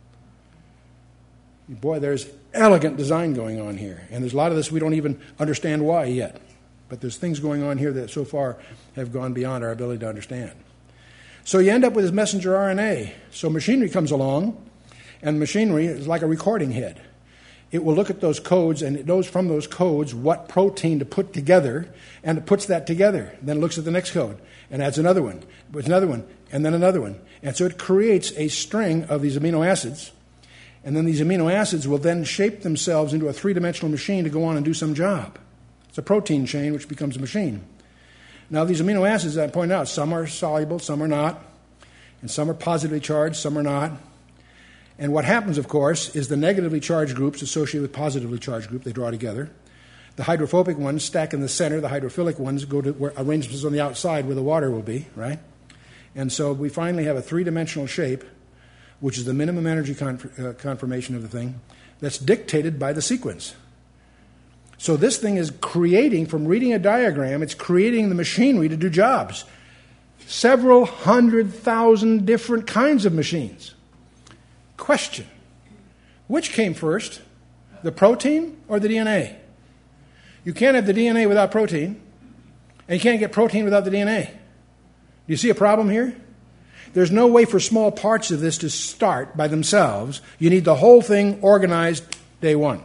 Speaker 1: Boy, there's elegant design going on here, and there's a lot of this we don't even understand why yet. But there's things going on here that so far have gone beyond our ability to understand. So you end up with this messenger RNA. So machinery comes along, and machinery is like a recording head. It will look at those codes, and it knows from those codes what protein to put together, and it puts that together. Then it looks at the next code and adds another one, with another one, and then another one. And so it creates a string of these amino acids, and then these amino acids will then shape themselves into a three-dimensional machine to go on and do some job. It's a protein chain which becomes a machine. Now, these amino acids, I pointed out, some are soluble, some are not, and some are positively charged, some are not. And what happens, of course, is the negatively charged groups associated with positively charged group, they draw together. The hydrophobic ones stack in the center. The hydrophilic ones go to where arrangements on the outside where the water will be, right? And so we finally have a three-dimensional shape, which is the minimum energy conformation of the thing, that's dictated by the sequence. So this thing is creating, from reading a diagram, it's creating the machinery to do jobs. Several 100,000 different kinds of machines. Question: which came first, the protein or the DNA? You can't have the DNA without protein, and you can't get protein without the DNA. Do you see a problem here? There's no way for small parts of this to start by themselves. You need the whole thing organized day one.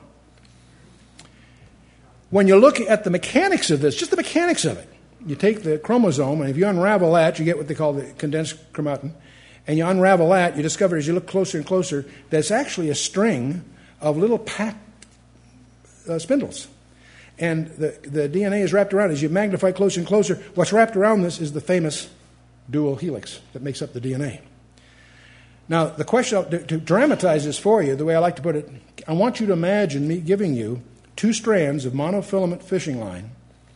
Speaker 1: When you look at the mechanics of this, just the mechanics of it, you take the chromosome, and if you unravel that, you get what they call the condensed chromatin. And you unravel that, you discover as you look closer and closer that it's actually a string of little packed spindles. And the DNA is wrapped around. As you magnify closer and closer, what's wrapped around this is the famous dual helix that makes up the DNA. Now, the question, to dramatize this for you, the way I like to put it, I want you to imagine me giving you 2 strands of monofilament fishing line,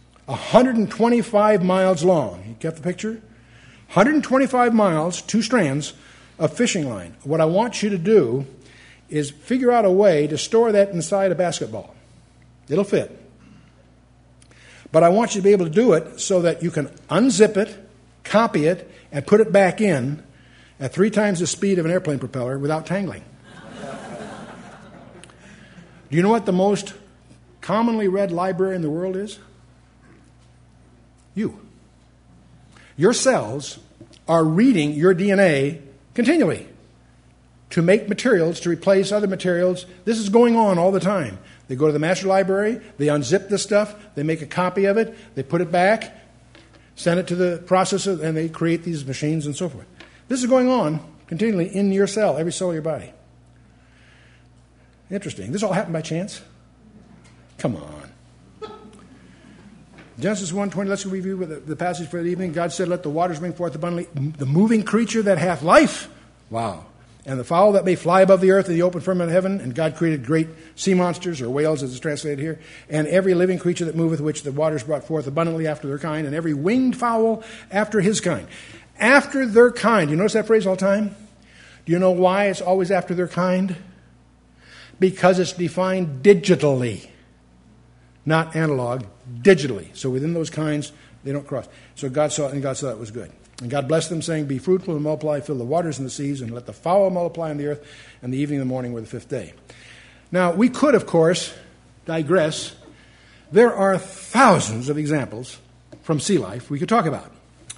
Speaker 1: 125 miles long. You get the picture? 125 miles, 2 strands of fishing line. What I want you to do is figure out a way to store that inside a basketball. It'll fit. But I want you to be able to do it so that you can unzip it, copy it, and put it back in at 3 times the speed of an airplane propeller without tangling. Do you know what the most commonly read library in the world is? You. Your cells are reading your DNA continually to make materials, to replace other materials. This is going on all the time. They go to the master library, they unzip the stuff, they make a copy of it, they put it back, send it to the processor, and they create these machines and so forth. This is going on continually in your cell, every cell of your body. Interesting. This all happened by chance? Come on. Genesis 1:20, let's review the passage for the evening. God said, let the waters bring forth abundantly the moving creature that hath life. Wow. And the fowl that may fly above the earth in the open firmament of heaven. And God created great sea monsters, or whales as it's translated here. And every living creature that moveth, which the waters brought forth abundantly after their kind. And every winged fowl after his kind. After their kind. You notice that phrase all the time? Do you know why it's always after their kind? Because it's defined digitally. Not analog, digitally. So within those kinds, they don't cross. So God saw it, and God saw it was good. And God blessed them, saying, be fruitful and multiply, fill the waters and the seas, and let the fowl multiply on the earth, and the evening and the morning were the 5th day. Now, we could, of course, digress. There are thousands of examples from sea life we could talk about.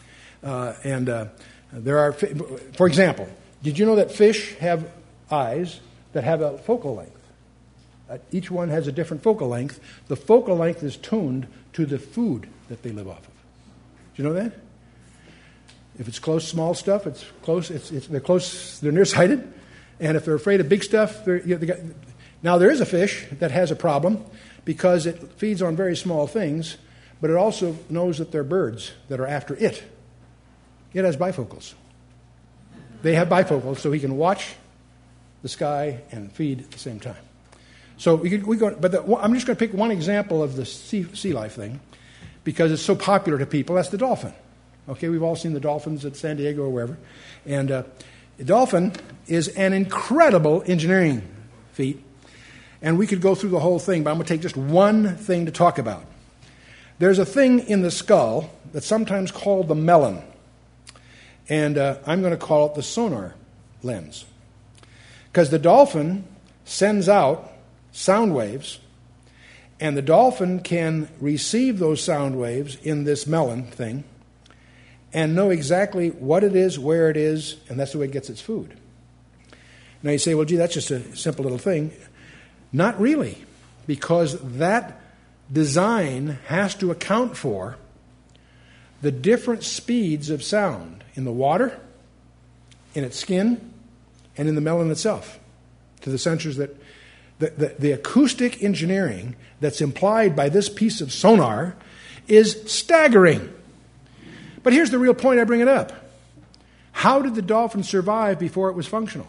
Speaker 1: There are, for example, did you know that fish have eyes that have a focal length? Each one has a different focal length. The focal length is tuned to the food that they live off of. Do you know that? If it's close, small stuff, it's close. They're close. They're nearsighted, and if they're afraid of big stuff, now there is a fish that has a problem because it feeds on very small things, but it also knows that they're birds that are after it. It has bifocals. They have bifocals, so he can watch the sky and feed at the same time. So I'm just going to pick one example of the sea life thing because it's so popular to people. That's the dolphin. Okay, we've all seen the dolphins at San Diego or wherever. And the dolphin is an incredible engineering feat. And we could go through the whole thing, but I'm going to take just one thing to talk about. There's a thing in the skull that's sometimes called the melon. And I'm going to call it the sonar lens. Because the dolphin sends out sound waves, and the dolphin can receive those sound waves in this melon thing and know exactly what it is, where it is, and that's the way it gets its food. Now you say, well, gee, that's just a simple little thing. Not really, because that design has to account for the different speeds of sound in the water, in its skin, and in the melon itself, to the sensors that the acoustic engineering that's implied by this piece of sonar is staggering. But here's the real point I bring it up. How did the dolphin survive before it was functional?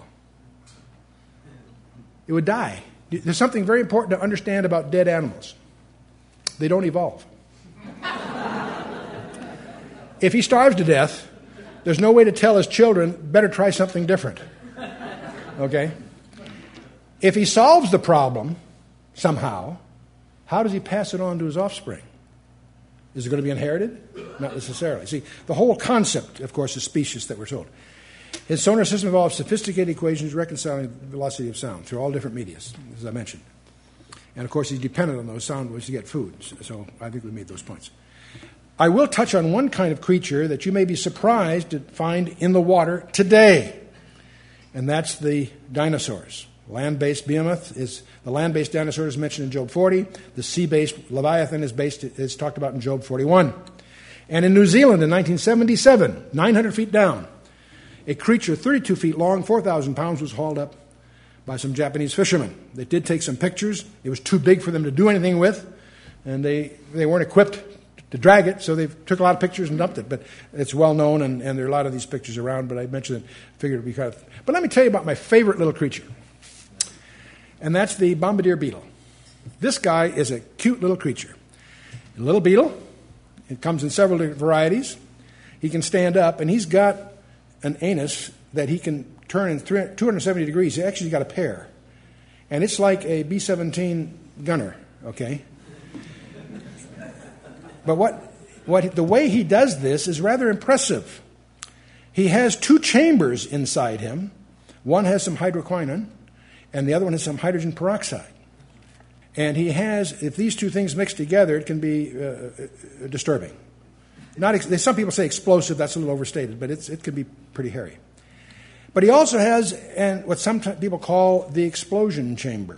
Speaker 1: It would die. There's something very important to understand about dead animals. They don't evolve. If he starves to death, there's no way to tell his children, better try something different. Okay? If he solves the problem somehow, how does he pass it on to his offspring? Is it going to be inherited? Not necessarily. See, the whole concept, of course, is specious that we're told. His sonar system involves sophisticated equations reconciling the velocity of sound through all different media, as I mentioned. And, of course, he's dependent on those sound waves to get food. So I think we made those points. I will touch on one kind of creature that you may be surprised to find in the water today, and that's the dinosaurs. Land-based behemoth is the land-based dinosaur is mentioned in Job 40. The sea-based Leviathan is talked about in Job 41. And in New Zealand in 1977, 900 feet down, a creature 32 feet long, 4,000 pounds, was hauled up by some Japanese fishermen. They did take some pictures. It was too big for them to do anything with, and they weren't equipped to drag it, so they took a lot of pictures and dumped it. But it's well known, and there are a lot of these pictures around, but I mentioned it, figured it would be kind of... But let me tell you about my favorite little creature. And that's the bombardier beetle. This guy is a cute little creature. A little beetle. It comes in several different varieties. He can stand up, and he's got an anus that he can turn in 270 degrees. He actually got a pair. And it's like a B-17 gunner, okay? But the way he does this is rather impressive. He has two chambers inside him. One has some hydroquinone, and the other one has some hydrogen peroxide. And he has, if these two things mix together, it can be disturbing. Some people say explosive, that's a little overstated, but it can be pretty hairy. But he also has what some people call the explosion chamber.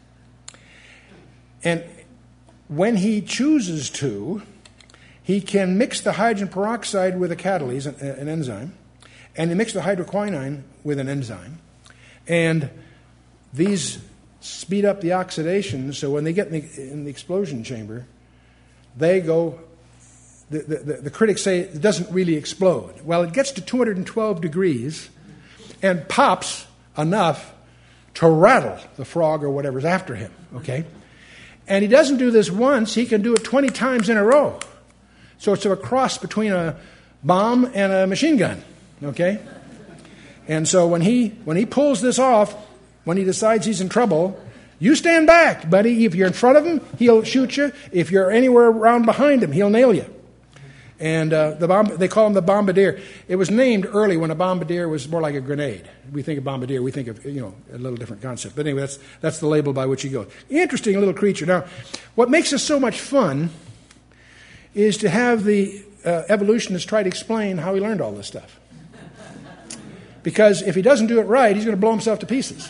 Speaker 1: And when he chooses to, he can mix the hydrogen peroxide with a catalase, an enzyme, and he mix the hydroquinone with an enzyme. And these speed up the oxidation, so when they get in the explosion chamber, they go, the critics say it doesn't really explode. Well, it gets to 212 degrees and pops enough to rattle the frog or whatever's after him, okay? And he doesn't do this once, he can do it 20 times in a row. So it's a cross between a bomb and a machine gun, okay? And so when he pulls this off, when he decides he's in trouble, you stand back, buddy. If you're in front of him, he'll shoot you. If you're anywhere around behind him, he'll nail you. And they call him the bombardier. It was named early when a bombardier was more like a grenade. We think of bombardier, we think of a little different concept. But anyway, that's the label by which he goes. Interesting little creature. Now, what makes this so much fun is to have the evolutionists try to explain how he learned all this stuff. Because if he doesn't do it right, he's going to blow himself to pieces.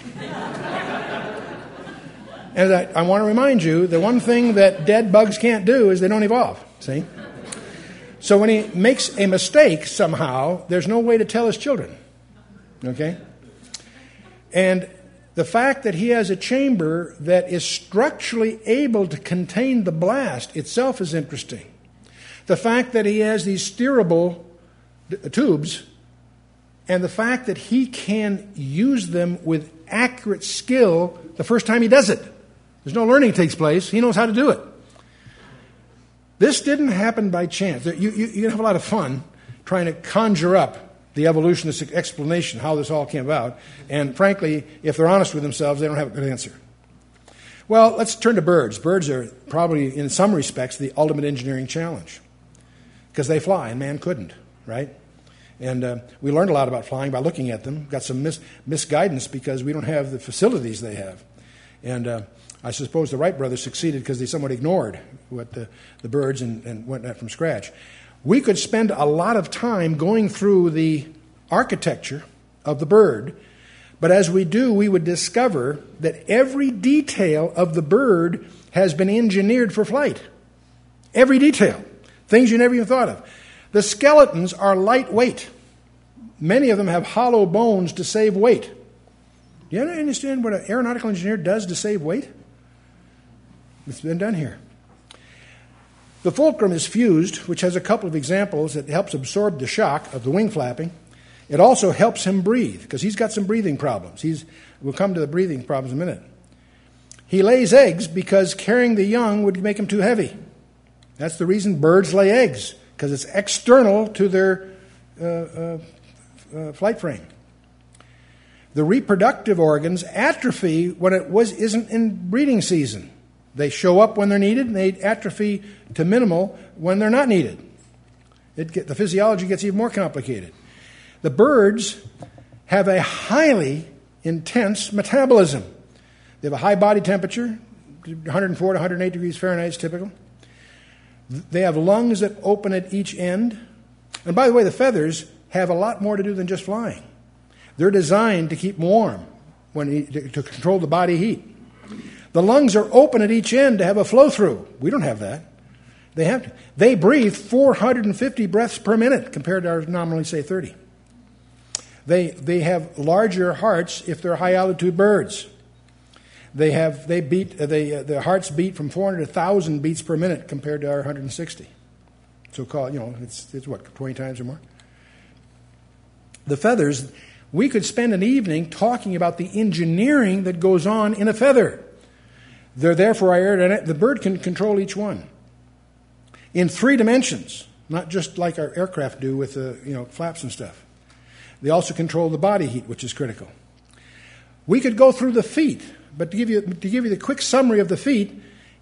Speaker 1: And I want to remind you, the one thing that dead bugs can't do is they don't evolve, see? So when he makes a mistake somehow, there's no way to tell his children, okay? And the fact that he has a chamber that is structurally able to contain the blast itself is interesting. The fact that he has these steerable tubes, and the fact that he can use them with accurate skill the first time he does it. There's no learning takes place. He knows how to do it. This didn't happen by chance. You can have a lot of fun trying to conjure up the evolutionist explanation, how this all came about. And frankly, if they're honest with themselves, they don't have a good answer. Well, let's turn to birds. Birds are probably, in some respects, the ultimate engineering challenge. Because they fly, and man couldn't, right? And we learned a lot about flying by looking at them. Got some misguidance because we don't have the facilities they have. And I suppose the Wright brothers succeeded because they somewhat ignored what the birds and went at from scratch. We could spend a lot of time going through the architecture of the bird, but as we do, we would discover that every detail of the bird has been engineered for flight. Every detail. Things you never even thought of. The skeletons are lightweight. Many of them have hollow bones to save weight. Do you understand what an aeronautical engineer does to save weight? It's been done here. The fulcrum is fused, which has a couple of examples that helps absorb the shock of the wing flapping. It also helps him breathe, because he's got some breathing problems. We'll come to the breathing problems in a minute. He lays eggs because carrying the young would make him too heavy. That's the reason birds lay eggs, because it's external to their flight frame. The reproductive organs atrophy when it isn't in breeding season. They show up when they're needed, and they atrophy to minimal when they're not needed. The physiology gets even more complicated. The birds have a highly intense metabolism. They have a high body temperature, 104 to 108 degrees Fahrenheit is typical. They have lungs that open at each end. And by the way, the feathers have a lot more to do than just flying. They're designed to keep warm, to control the body heat. The lungs are open at each end to have a flow-through. We don't have that. They have to. They breathe 450 breaths per minute compared to our nominally, say, 30. They have larger hearts if they're high-altitude birds. Their hearts beat from 400 to 1,000 beats per minute compared to our 160. So-called, it's what, 20 times or more? The feathers, we could spend an evening talking about the engineering that goes on in a feather. They're there for our aerodynamics. The bird can control each one in 3 dimensions, not just like our aircraft do with flaps and stuff. They also control the body heat, which is critical. We could go through the feet, but to give you the quick summary of the feet,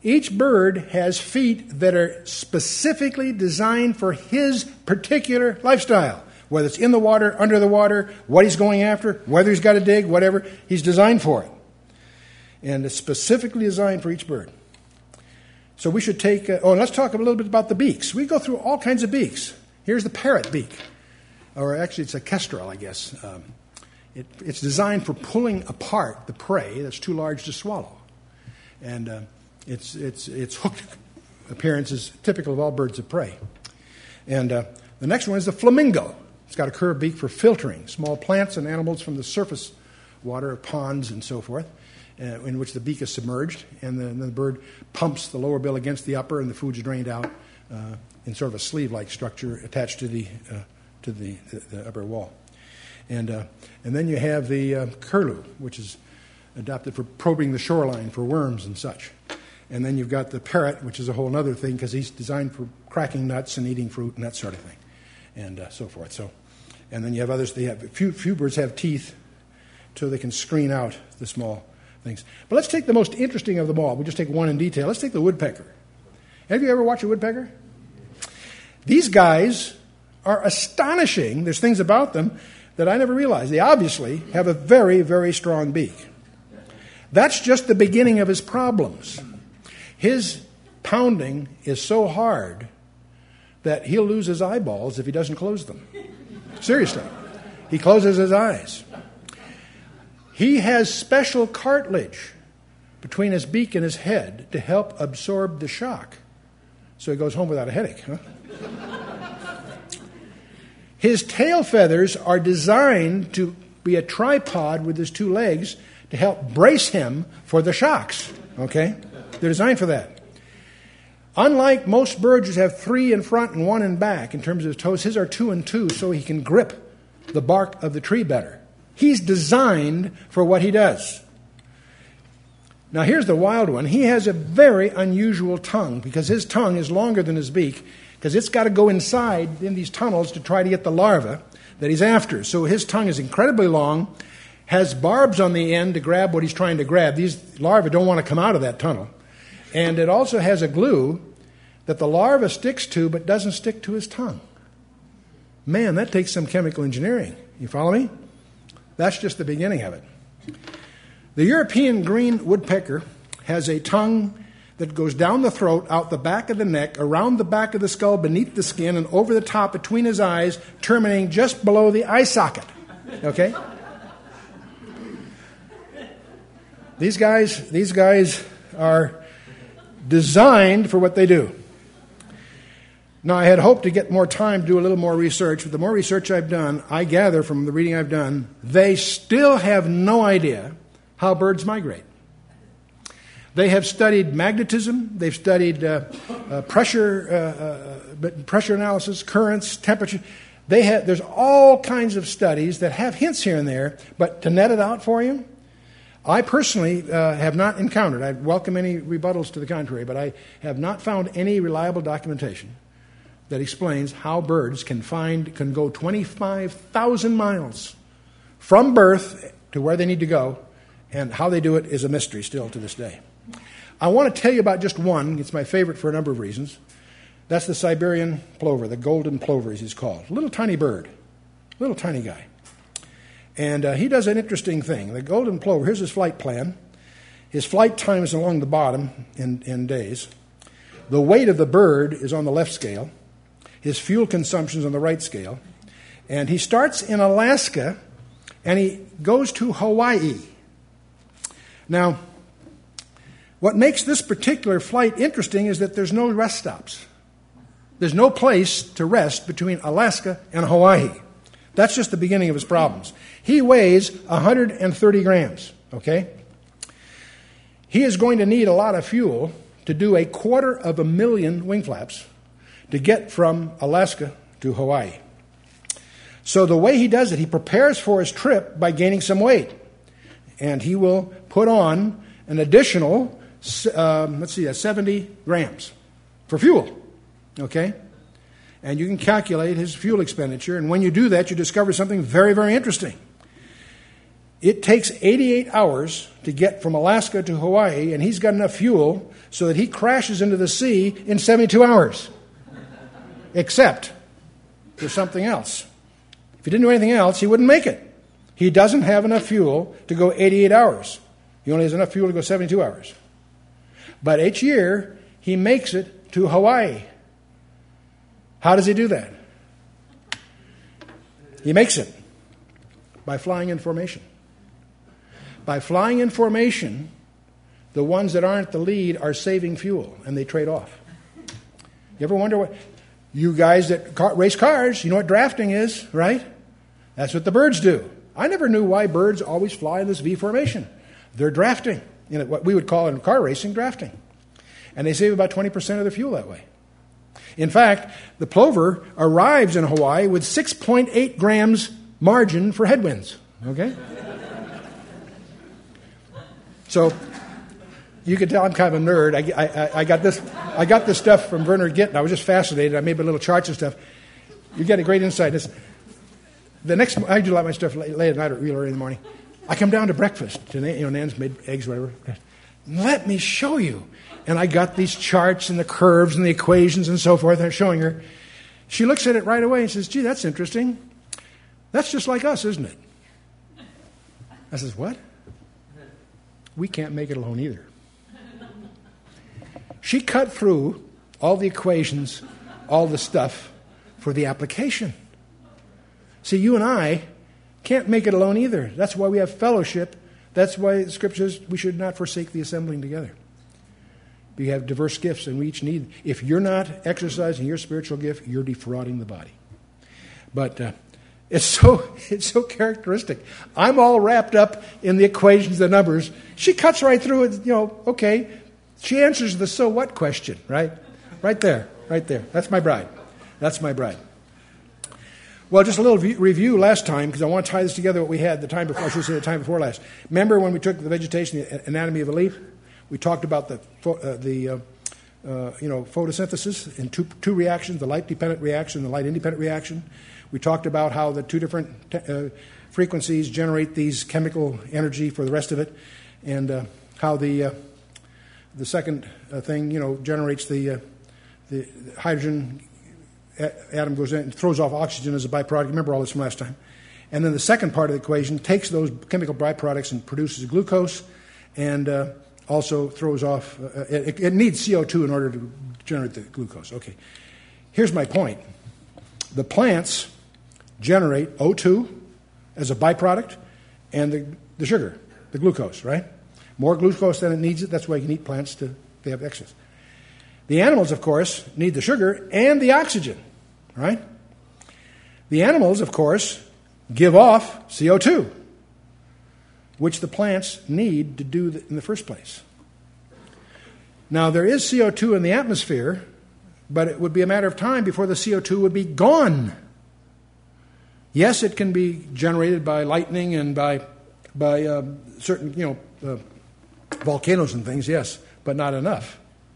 Speaker 1: Each bird has feet that are specifically designed for his particular lifestyle. Whether it's in the water, under the water, what he's going after, whether he's got to dig, whatever, he's designed for it. And it's specifically designed for each bird. So we should take, and let's talk a little bit about the beaks. We go through all kinds of beaks. Here's the parrot beak. Or actually it's a kestrel, I guess. It's designed for pulling apart the prey that's too large to swallow. And its hooked appearance is typical of all birds of prey. And the next one is the flamingo. It's got a curved beak for filtering small plants and animals from the surface water of ponds and so forth, in which the beak is submerged, and then the bird pumps the lower bill against the upper, and the food's drained out in sort of a sleeve-like structure attached to the upper wall. And then you have the curlew, which is adopted for probing the shoreline for worms and such. And then you've got the parrot, which is a whole other thing because he's designed for cracking nuts and eating fruit and that sort of thing, and so forth. And then you have others. They have few birds have teeth, so they can screen out the small things. But let's take the most interesting of them all. We'll just take one in detail. Let's take the woodpecker. Have you ever watched a woodpecker? These guys are astonishing. There's things about them that I never realized. They obviously have a very, very strong beak. That's just the beginning of his problems. His pounding is so hard that he'll lose his eyeballs if he doesn't close them. Seriously. He closes his eyes. He has special cartilage between his beak and his head to help absorb the shock. So he goes home without a headache, huh? His tail feathers are designed to be a tripod with his two legs to help brace him for the shocks, okay? They're designed for that. Unlike most birds which have 3 in front and 1 in back in terms of his toes, his are 2 and 2 so he can grip the bark of the tree better. He's designed for what he does. Now here's the wild one. He has a very unusual tongue because his tongue is longer than his beak because it's got to go inside in these tunnels to try to get the larva that he's after. So his tongue is incredibly long, has barbs on the end to grab what he's trying to grab. These larvae don't want to come out of that tunnel. And it also has a glue that the larva sticks to but doesn't stick to his tongue. Man, that takes some chemical engineering. You follow me? That's just the beginning of it. The European green woodpecker has a tongue that goes down the throat, out the back of the neck, around the back of the skull, beneath the skin, and over the top between his eyes, terminating just below the eye socket. Okay? These guys are designed for what they do. Now, I had hoped to get more time to do a little more research, but the more research I've done, I gather from the reading I've done, they still have no idea how birds migrate. They have studied magnetism, they've studied pressure analysis, currents, temperature. There's all kinds of studies that have hints here and there, but to net it out for you, I personally have not encountered, I welcome any rebuttals to the contrary, but I have not found any reliable documentation that explains how birds can go 25,000 miles from birth to where they need to go, and how they do it is a mystery still to this day. I want to tell you about just one. It's my favorite for a number of reasons. That's the Siberian plover, the golden plover as he's called. Little tiny bird, little tiny guy. And he does an interesting thing. The golden plover, here's his flight plan. His flight time is along the bottom in days. The weight of the bird is on the left scale. His fuel consumption is on the right scale. And he starts in Alaska, and he goes to Hawaii. Now, what makes this particular flight interesting is that there's no rest stops. There's no place to rest between Alaska and Hawaii. That's just the beginning of his problems. He weighs 130 grams, okay? He is going to need a lot of fuel to do 250,000 wing flaps to get from Alaska to Hawaii. So the way he does it, he prepares for his trip by gaining some weight. And he will put on an additional, 70 grams for fuel, okay? And you can calculate his fuel expenditure. And when you do that, you discover something very, very interesting. It takes 88 hours to get from Alaska to Hawaii, and he's got enough fuel so that he crashes into the sea in 72 hours. Except there's something else. If he didn't do anything else, he wouldn't make it. He doesn't have enough fuel to go 88 hours. He only has enough fuel to go 72 hours. But each year, he makes it to Hawaii. How does he do that? He makes it by flying in formation. By flying in formation, the ones that aren't the lead are saving fuel, and they trade off. You ever wonder what... You guys that race cars, you know what drafting is, right? That's what the birds do. I never knew why birds always fly in this V formation. They're drafting. You know, what we would call in car racing, drafting. And they save about 20% of their fuel that way. In fact, the plover arrives in Hawaii with 6.8 grams margin for headwinds. Okay? So... you can tell I'm kind of a nerd. I got this stuff from Werner Gittin. I was just fascinated. I made little charts and stuff. You get a great insight. I do a lot of my stuff late at night or real early in the morning. I come down to breakfast. Nan's made eggs, whatever. Let me show you. And I got these charts and the curves and the equations and so forth. I'm showing her. She looks at it right away and says, "Gee, that's interesting. That's just like us, isn't it?" I says, "What?" We can't make it alone either. She cut through all the equations, all the stuff for the application. See, you and I can't make it alone either. That's why we have fellowship. That's why the Scripture says we should not forsake the assembling together. We have diverse gifts, and we each need... If you're not exercising your spiritual gift, you're defrauding the body. But it's so characteristic. I'm all wrapped up in the equations, the numbers. She cuts right through it, okay... She answers the so what question, right? Right there. That's my bride. Well, just a little review last time, because I want to tie this together what we had the time before, I should say the time before last. Remember when we took the vegetation, the anatomy of a leaf? We talked about the photosynthesis in two reactions, the light-dependent reaction and the light-independent reaction. We talked about how the two different frequencies generate these chemical energy for the rest of it, and how the second thing, generates the hydrogen atom goes in and throws off oxygen as a byproduct. Remember all this from last time. And then the second part of the equation takes those chemical byproducts and produces glucose, and also throws off... it needs CO2 in order to generate the glucose. Okay. Here's my point. The plants generate O2 as a byproduct and the sugar, the glucose, right? More glucose than it needs it. That's why you can eat plants they have excess. The animals, of course, need the sugar and the oxygen, right? The animals, of course, give off CO2, which the plants need to do in the first place. Now, there is CO2 in the atmosphere, but it would be a matter of time before the CO2 would be gone. Yes, it can be generated by lightning and by certain, volcanoes and things, yes, but not enough.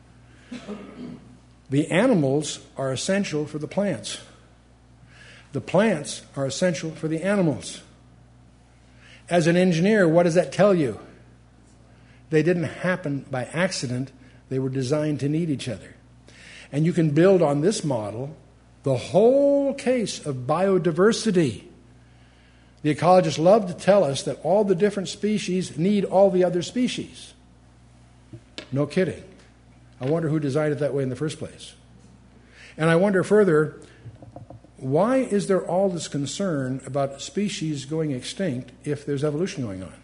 Speaker 1: The animals are essential for the plants. The plants are essential for the animals. As an engineer, what does that tell you? They didn't happen by accident. They were designed to need each other. And you can build on this model the whole case of biodiversity. The ecologists love to tell us that all the different species need all the other species. No kidding. I wonder who designed it that way in the first place. And I wonder further, why is there all this concern about species going extinct if there's evolution going on?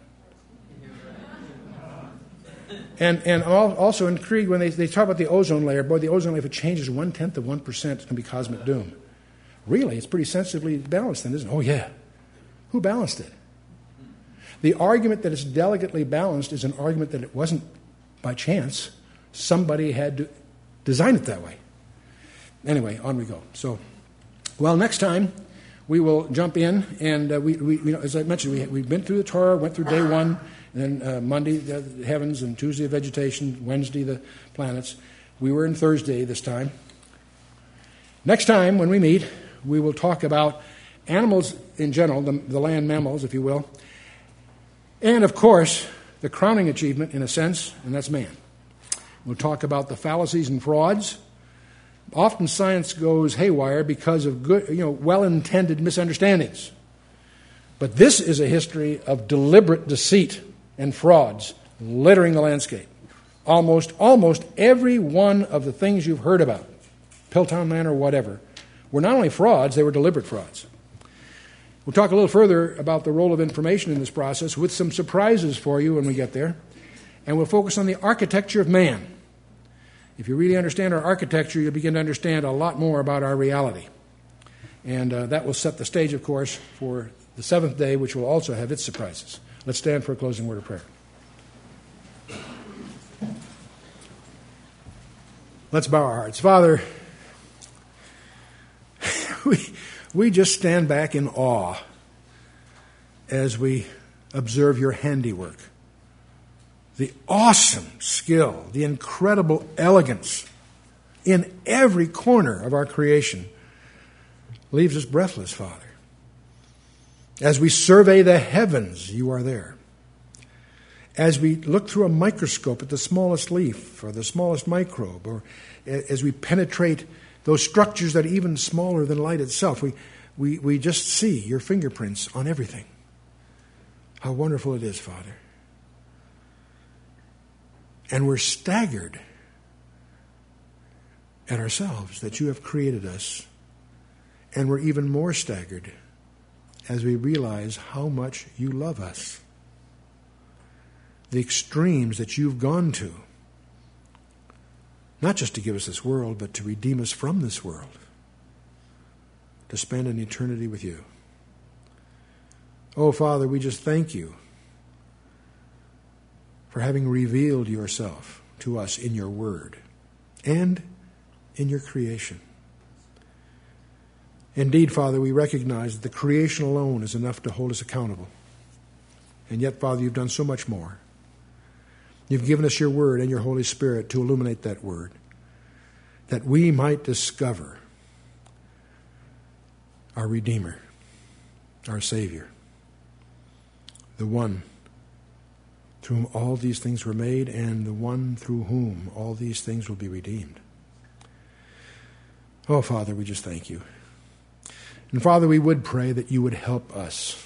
Speaker 1: And also intrigued when they talk about the ozone layer. Boy, the ozone layer, if it changes 1/10 of 1%, it's going to be cosmic doom. Really? It's pretty sensitively balanced then, isn't it? Oh, yeah. Who balanced it? The argument that it's delicately balanced is an argument that it wasn't by chance. Somebody had to design it that way. Anyway, on we go. So, well, next time we will jump in, and we as I mentioned, we've been through the Torah, went through day one, and then Monday the heavens, and Tuesday vegetation, Wednesday the planets. We were in Thursday this time. Next time when we meet, we will talk about animals in general, the land mammals, if you will, And, of course, the crowning achievement, in a sense, and that's man. We'll talk about the fallacies and frauds. Often science goes haywire because of good, well-intended misunderstandings. But this is a history of deliberate deceit and frauds littering the landscape. Almost every one of the things you've heard about, Pilltown Man or whatever, were not only frauds, they were deliberate frauds. We'll talk a little further about the role of information in this process with some surprises for you when we get there. And we'll focus on the architecture of man. If you really understand our architecture, you'll begin to understand a lot more about our reality. And that will set the stage, of course, for the seventh day, which will also have its surprises. Let's stand for a closing word of prayer. Let's bow our hearts. Father, we just stand back in awe as we observe your handiwork. The awesome skill, the incredible elegance in every corner of our creation leaves us breathless, Father. As we survey the heavens, you are there. As we look through a microscope at the smallest leaf or the smallest microbe, or as we penetrate those structures that are even smaller than light itself, we just see your fingerprints on everything. How wonderful it is, Father. And we're staggered at ourselves that you have created us. And we're even more staggered as we realize how much you love us. The extremes that you've gone to, not just to give us this world, but to redeem us from this world, to spend an eternity with you. Oh, Father, we just thank you for having revealed yourself to us in your word and in your creation. Indeed, Father, we recognize that the creation alone is enough to hold us accountable. And yet, Father, you've done so much more. You've given us your word and your Holy Spirit to illuminate that word, that we might discover our Redeemer, our Savior, the one through whom all these things were made, and the one through whom all these things will be redeemed. Oh, Father, we just thank you. And Father, we would pray that you would help us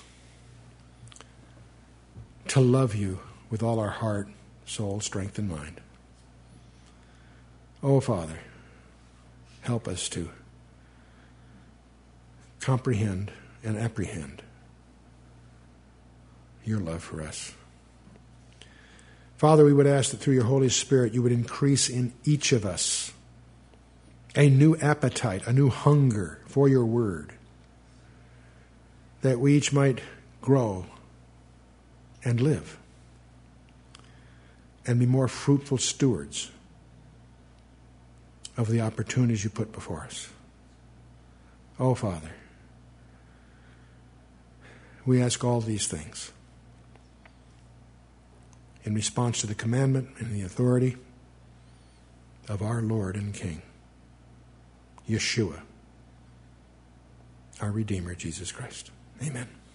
Speaker 1: to love you with all our heart, soul, strength, and mind. Oh, Father, help us to comprehend and apprehend your love for us. Father, we would ask that through your Holy Spirit you would increase in each of us a new appetite, a new hunger for your word, that we each might grow and live and be more fruitful stewards of the opportunities you put before us. Oh, Father, we ask all these things in response to the commandment and the authority of our Lord and King, Yeshua, our Redeemer, Jesus Christ. Amen.